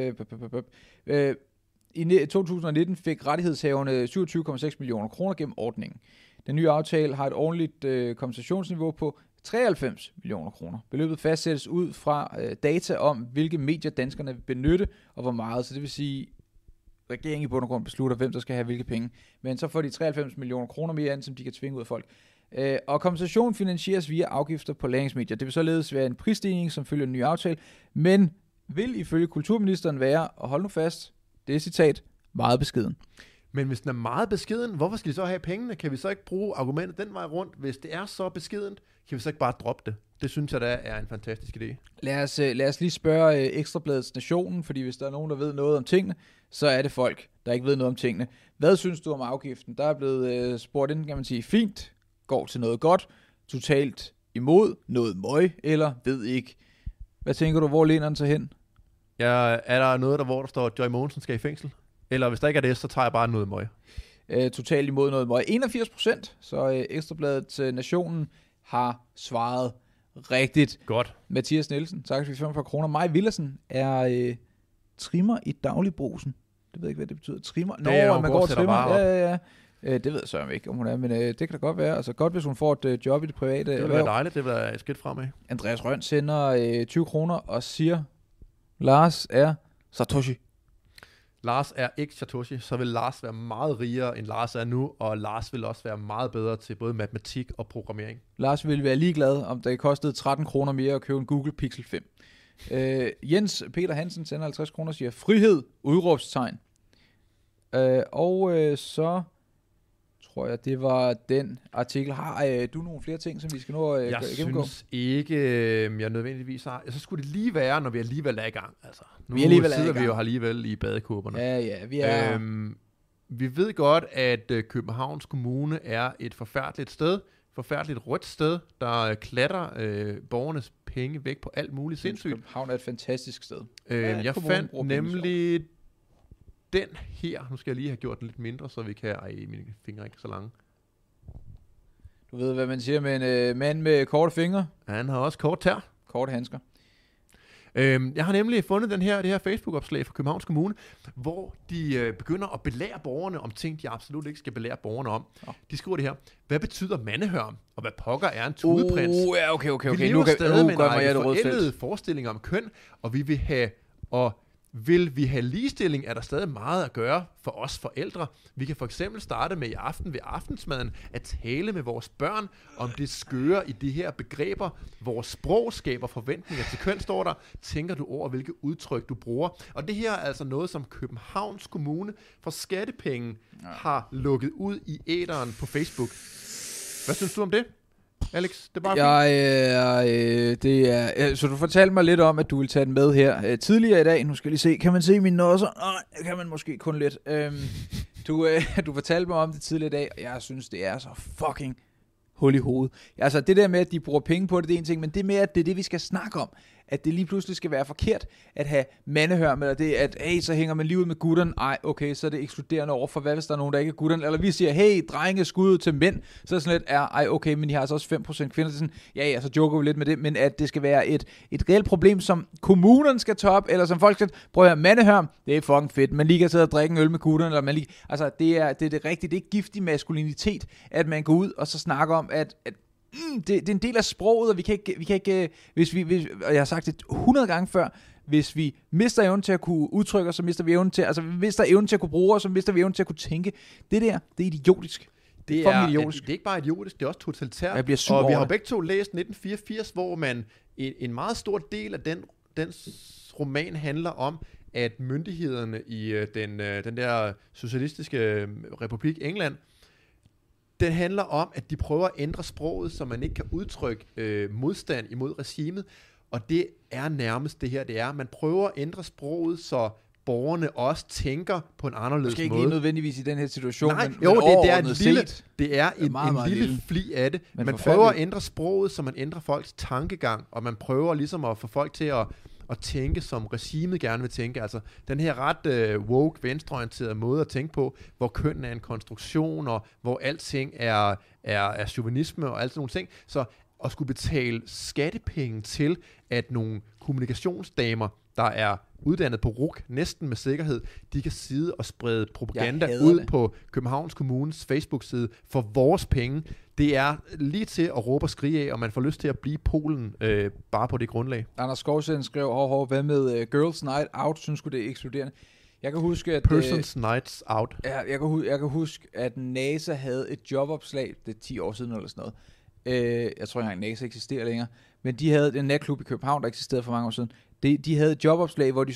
i 2019 fik rettighedshaverne 27,6 millioner kroner gennem ordningen. Den nye aftale har et ordentligt kompensationsniveau på 93 millioner kroner. Beløbet fastsættes ud fra data om, hvilke medier danskerne vil benytte, og hvor meget. Så det vil sige, regeringen i bund og grund beslutter, hvem der skal have hvilke penge. Men så får de 93 millioner kroner mere end, som de kan tvinge ud af folk. Og kompensation finansieres via afgifter på læringsmedier. Det vil således være en prisstigning, som følger en ny aftale, men vil ifølge kulturministeren være, og hold nu fast, det er citat, meget beskeden. Men hvis den er meget beskeden, hvorfor skal de så have pengene? Kan vi så ikke bruge argumentet den vej rundt? Hvis det er så beskedent, kan vi så ikke bare droppe det? Det synes jeg da er en fantastisk idé. Lad os lige spørge Ekstrabladets Nationen, fordi hvis der er nogen, der ved noget om tingene, så er det folk, der ikke ved noget om tingene. Hvad synes du om afgiften? Der er blevet spurgt ind, kan man sige, fint, går til noget godt, totalt imod, noget møg, eller ved ikke. Hvad tænker du, hvor læner den sig hen? Ja, er der noget, hvor der står, at Joy Mogensen skal i fængsel? Eller hvis der ikke er det, så tager jeg bare noget møg. Totalt imod noget møg. 81%, så Ekstrabladets Nationen har svaret rigtigt. Godt. Mathias Nielsen, tak for 45 kroner. Maj Villersen er trimmer i dagligbrusen. Det ved jeg ikke, hvad det betyder. Trimmer? Nå, man går og trimmer. Ja. Det ved jeg så ikke, om hun er, men det kan da godt være. Altså godt, hvis hun får et job i det private. Det vil være dejligt, det vil være et skridt fremad. Andreas Røn sender 20 kroner og siger, Lars er Satoshi. Lars er ikke Satoshi, så vil Lars være meget rigere, end Lars er nu, og Lars vil også være meget bedre til både matematik og programmering. Lars ville være ligeglad, om det kostede 13 kroner mere at købe en Google Pixel 5. Jens Peter Hansen sender 50 kroner og siger, frihed, udråbstegn. Så tror jeg, det var den artikel. Har du nogle flere ting, som vi skal nå at gennemgå? Jeg synes ikke, jeg nødvendigvis har. Så skulle det lige være, når vi alligevel er i gang. Altså, nu sidder vi jo alligevel i badekåberne. Ja, vi er... Vi ved godt, at Københavns Kommune er et forfærdeligt sted, forfærdeligt rødt sted, der klatter borgernes penge væk på alt muligt sindssygt. København er et fantastisk sted. Jeg fandt nemlig den her. Nu skal jeg lige have gjort den lidt mindre, så vi kan... mine fingre er ikke så lange. Du ved, hvad man siger med en mand med korte fingre? Han har også kort tær. Korte handsker. Jeg har nemlig fundet det her Facebook-opslag fra Københavns Kommune, hvor de begynder at belære borgerne om ting, de absolut ikke skal belære borgerne om. De skriver det her. Hvad betyder mandehørm? Og hvad pokker er en tudeprins? Ja, okay. Vi lever stadig med en række forældede forestillinger om køn, og vil vi have ligestilling, er der stadig meget at gøre for os forældre. Vi kan for eksempel starte med i aften ved aftensmaden at tale med vores børn om det skøre i de her begreber. Vores sprog skaber forventninger til køn, står der. Tænker du over, hvilke udtryk du bruger? Og det her er altså noget, som Københavns Kommune for skattepenge har lukket ud i æteren på Facebook. Hvad synes du om det, Alex? Det er bare så du fortalte mig lidt om, at du ville tage den med her tidligere i dag. Nu skal jeg lige se. Kan man se mine nosser? Nej, det kan man måske kun lidt. Du fortalte mig om det tidligere i dag, og jeg synes, det er så fucking hul i hovedet. Altså, det der med, at de bruger penge på det, det er en ting, men det med, at det er det, vi skal snakke om. At det lige pludselig skal være forkert at have mandehørm, eller det, at hey, så hænger man lige ud med gutterne. Ej, okay, så er det ekskluderende over for, hvad hvis der er nogen, der ikke er gutterne? Eller vi siger, hey, drenge, skud til mænd. Så er det sådan lidt, ej, okay, men I har altså også 5% kvinder. Det er sådan, ja, så joker vi lidt med det, men at det skal være et reelt problem, som kommunerne skal tage op, eller som folk skal prøve at høre, mandehørm, det er fucking fedt. Man lige kan sidde og drikke en øl med gutterne, eller man lige, altså, det er det rigtige, det er ikke giftig maskulinitet, at man går ud og så snakker om, at det er en del af sproget, og vi kan ikke hvis og jeg har sagt det 100 gange før, hvis vi mister evnen til at kunne udtrykke os, så mister vi evnen til, altså vi mister evnen til at kunne bruge os, så mister vi evnen til at kunne tænke. Det der, det er idiotisk. Det er ikke bare idiotisk, det er også totalitært. Jeg bliver sur og vi har begge to læst 1984, hvor man en meget stor del af den roman handler om, at myndighederne i den der socialistiske republik England, den handler om, at de prøver at ændre sproget, så man ikke kan udtrykke modstand imod regimet. Og det er nærmest det her, det er. Man prøver at ændre sproget, så borgerne også tænker på en anderledes måde. Måske ikke lige nødvendigvis i den her situation, nej, men jo, det er en meget lille fli af det. Man prøver at ændre sproget, så man ændrer folks tankegang, og man prøver ligesom at få folk til at tænke, som regimet gerne vil tænke. Altså den her ret woke, venstreorienterede måde at tænke på, hvor køn er en konstruktion, og hvor alting er chauvinisme og alt sådan nogle ting. Så at skulle betale skattepenge til, at nogle kommunikationsdamer, der er uddannet på RUC, næsten med sikkerhed, de kan sidde og sprede propaganda ud på Københavns Kommunes Facebook-side for vores penge. Det er lige til at råbe og skrige af, og man får lyst til at blive Polen bare på det grundlag. Anders Skovsen skrev, hvad med Girls Night Out, synes du det er ekskluderende? Jeg kan huske, at Persons Nights Out. Ja, jeg kan huske, at NASA havde et jobopslag, det er 10 år siden eller sådan noget. Jeg tror ikke engang, NASA eksisterer længere, men de havde en natklub i København, der eksisterede for mange år siden. De havde et jobopslag, hvor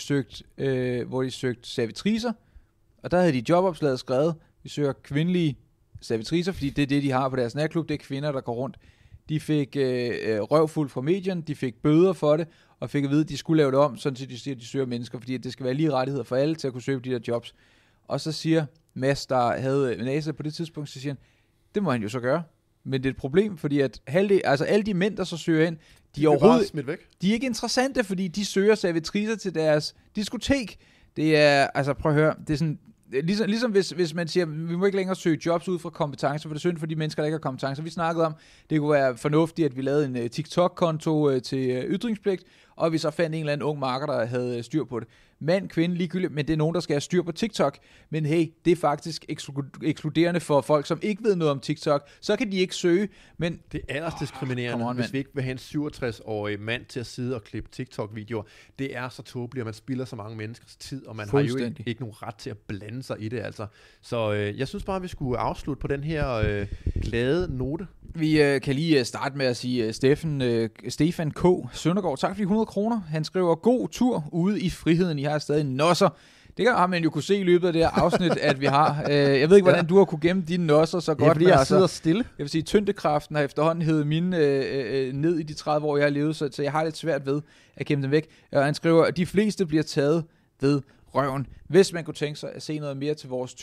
de søgte servitricer, og der havde de jobopslaget skrevet, vi søger kvindelige servitricer, fordi det er det, de har på deres natklub, det er kvinder, der går rundt. De fik røvfuld fra medierne, de fik bøder for det, og fik at vide, at de skulle lave det om, sådan at de siger, at de søger mennesker, fordi det skal være lige rettigheder for alle til at kunne søge de der jobs. Og så siger Mads, der havde NASA på det tidspunkt, så siger han, det må han jo så gøre. Men det er et problem, fordi at alle de mænd, der så søger ind, de er ikke interessante, fordi de søger servitricer til deres diskotek. Det er, altså prøv at høre, det er sådan, ligesom hvis man siger, vi må ikke længere søge jobs ud fra kompetencer, for det er synd for de mennesker, der ikke har kompetencer. Vi snakkede om, det kunne være fornuftigt, at vi lavede en TikTok-konto til ytringspligt, og vi så fandt en eller anden ung marker, der havde styr på det. Mand, kvinde, ligegyldigt, men det er nogen, der skal have styr på TikTok. Men hey, det er faktisk ekskluderende for folk, som ikke ved noget om TikTok. Så kan de ikke søge, men det er aldersdiskriminerende, hvis vi ikke vil have en 67-årig mand til at sidde og klippe TikTok-videoer. Det er så tåbeligt, og man spilder så mange menneskers tid, og man har jo ikke nogen ret til at blande sig i det, altså. Så jeg synes bare, vi skulle afslutte på den her glade note. Vi kan lige starte med at sige Stefan K. Søndergaard, tak for de 100 kroner. Han skriver, god tur ude i friheden. I har stadig nosser. Det har man jo kunne se i løbet af det her afsnit, at vi har. Jeg ved ikke, hvordan du har kunne gemme dine nosser så godt. Fordi jeg sidder stille. Jeg vil sige, tyndekraften har efterhånden hævet mine ned i de 30 år, jeg har levet, så jeg har lidt svært ved at gemme dem væk. Og han skriver, at de fleste bliver taget ved røven. Hvis man kunne tænke sig at se noget mere til vores tur,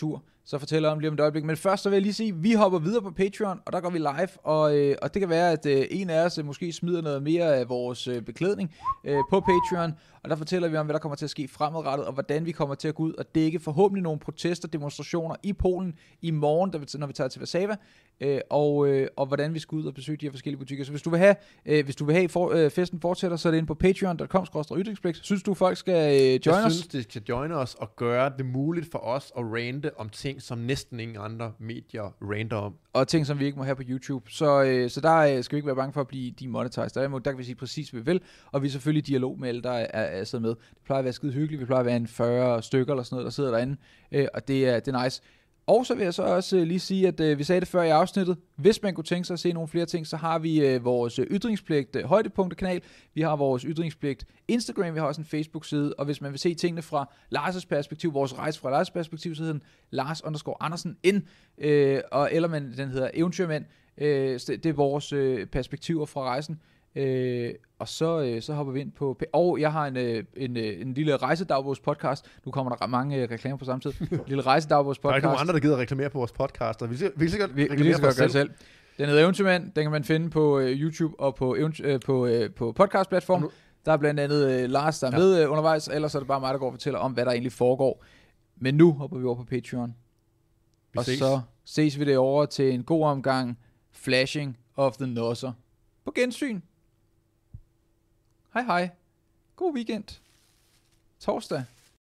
så fortæller jeg om lige om et øjeblik. Men først så vil jeg lige sige, at vi hopper videre på Patreon, og der går vi live, og det kan være, at en af os måske smider noget mere af vores beklædning på Patreon, og der fortæller vi om, hvad der kommer til at ske fremadrettet, og hvordan vi kommer til at gå ud og dække forhåbentlig nogle protester, demonstrationer i Polen i morgen, når vi tager til Warszawa, og hvordan vi skal ud og besøge de her forskellige butikker. Så hvis du vil have festen fortsætter, så er det inde på patreon.com/ytringspligt. Synes du, folk skal join os? Jeg synes, de skal join os og gøre det muligt for os at rante om ting, som næsten ingen andre medier ranter om. Og ting, som vi ikke må have på YouTube. Så der skal vi ikke være bange for at blive demonetized. Der kan vi sige præcis, hvad vi vil, og vi er selvfølgelig i dialog med alle, der er siddet med. Det plejer at være skide hyggeligt. Vi plejer at være en 40 stykker eller sådan noget, der sidder derinde, og det er nice. Og så vil jeg så også lige sige, at vi sagde det før i afsnittet. Hvis man kunne tænke sig at se nogle flere ting, så har vi vores ytringspligt højdepunkterkanal. Vi har vores ytringspligt Instagram. Vi har også en Facebook-side. Og hvis man vil se tingene fra Lars' perspektiv, vores rejse fra Lars' perspektiv, så hedder den Lars_Andersen N. Eller den hedder Eventyrmænd. Det er vores perspektiver fra rejsen. Og så hopper vi ind på... Og jeg har en lille rejsedagbogspodcast. Nu kommer der mange reklamer på samme tid. En lille rejsedagbogspodcast. Der er ikke nogen andre, der gider reklamere på vores podcast. Vi kan sikkert reklamere på os selv. Den hedder Eventyrmand. Den kan man finde på YouTube og på podcastplatform. Der er blandt andet Lars, der er med undervejs. Ellers er det bare mig, der går og fortæller om, hvad der egentlig foregår. Men nu hopper vi over på Patreon. Så ses vi derovre til en god omgang Flashing of the Nosser. På gensyn. Hej hej. God weekend. Torsdag.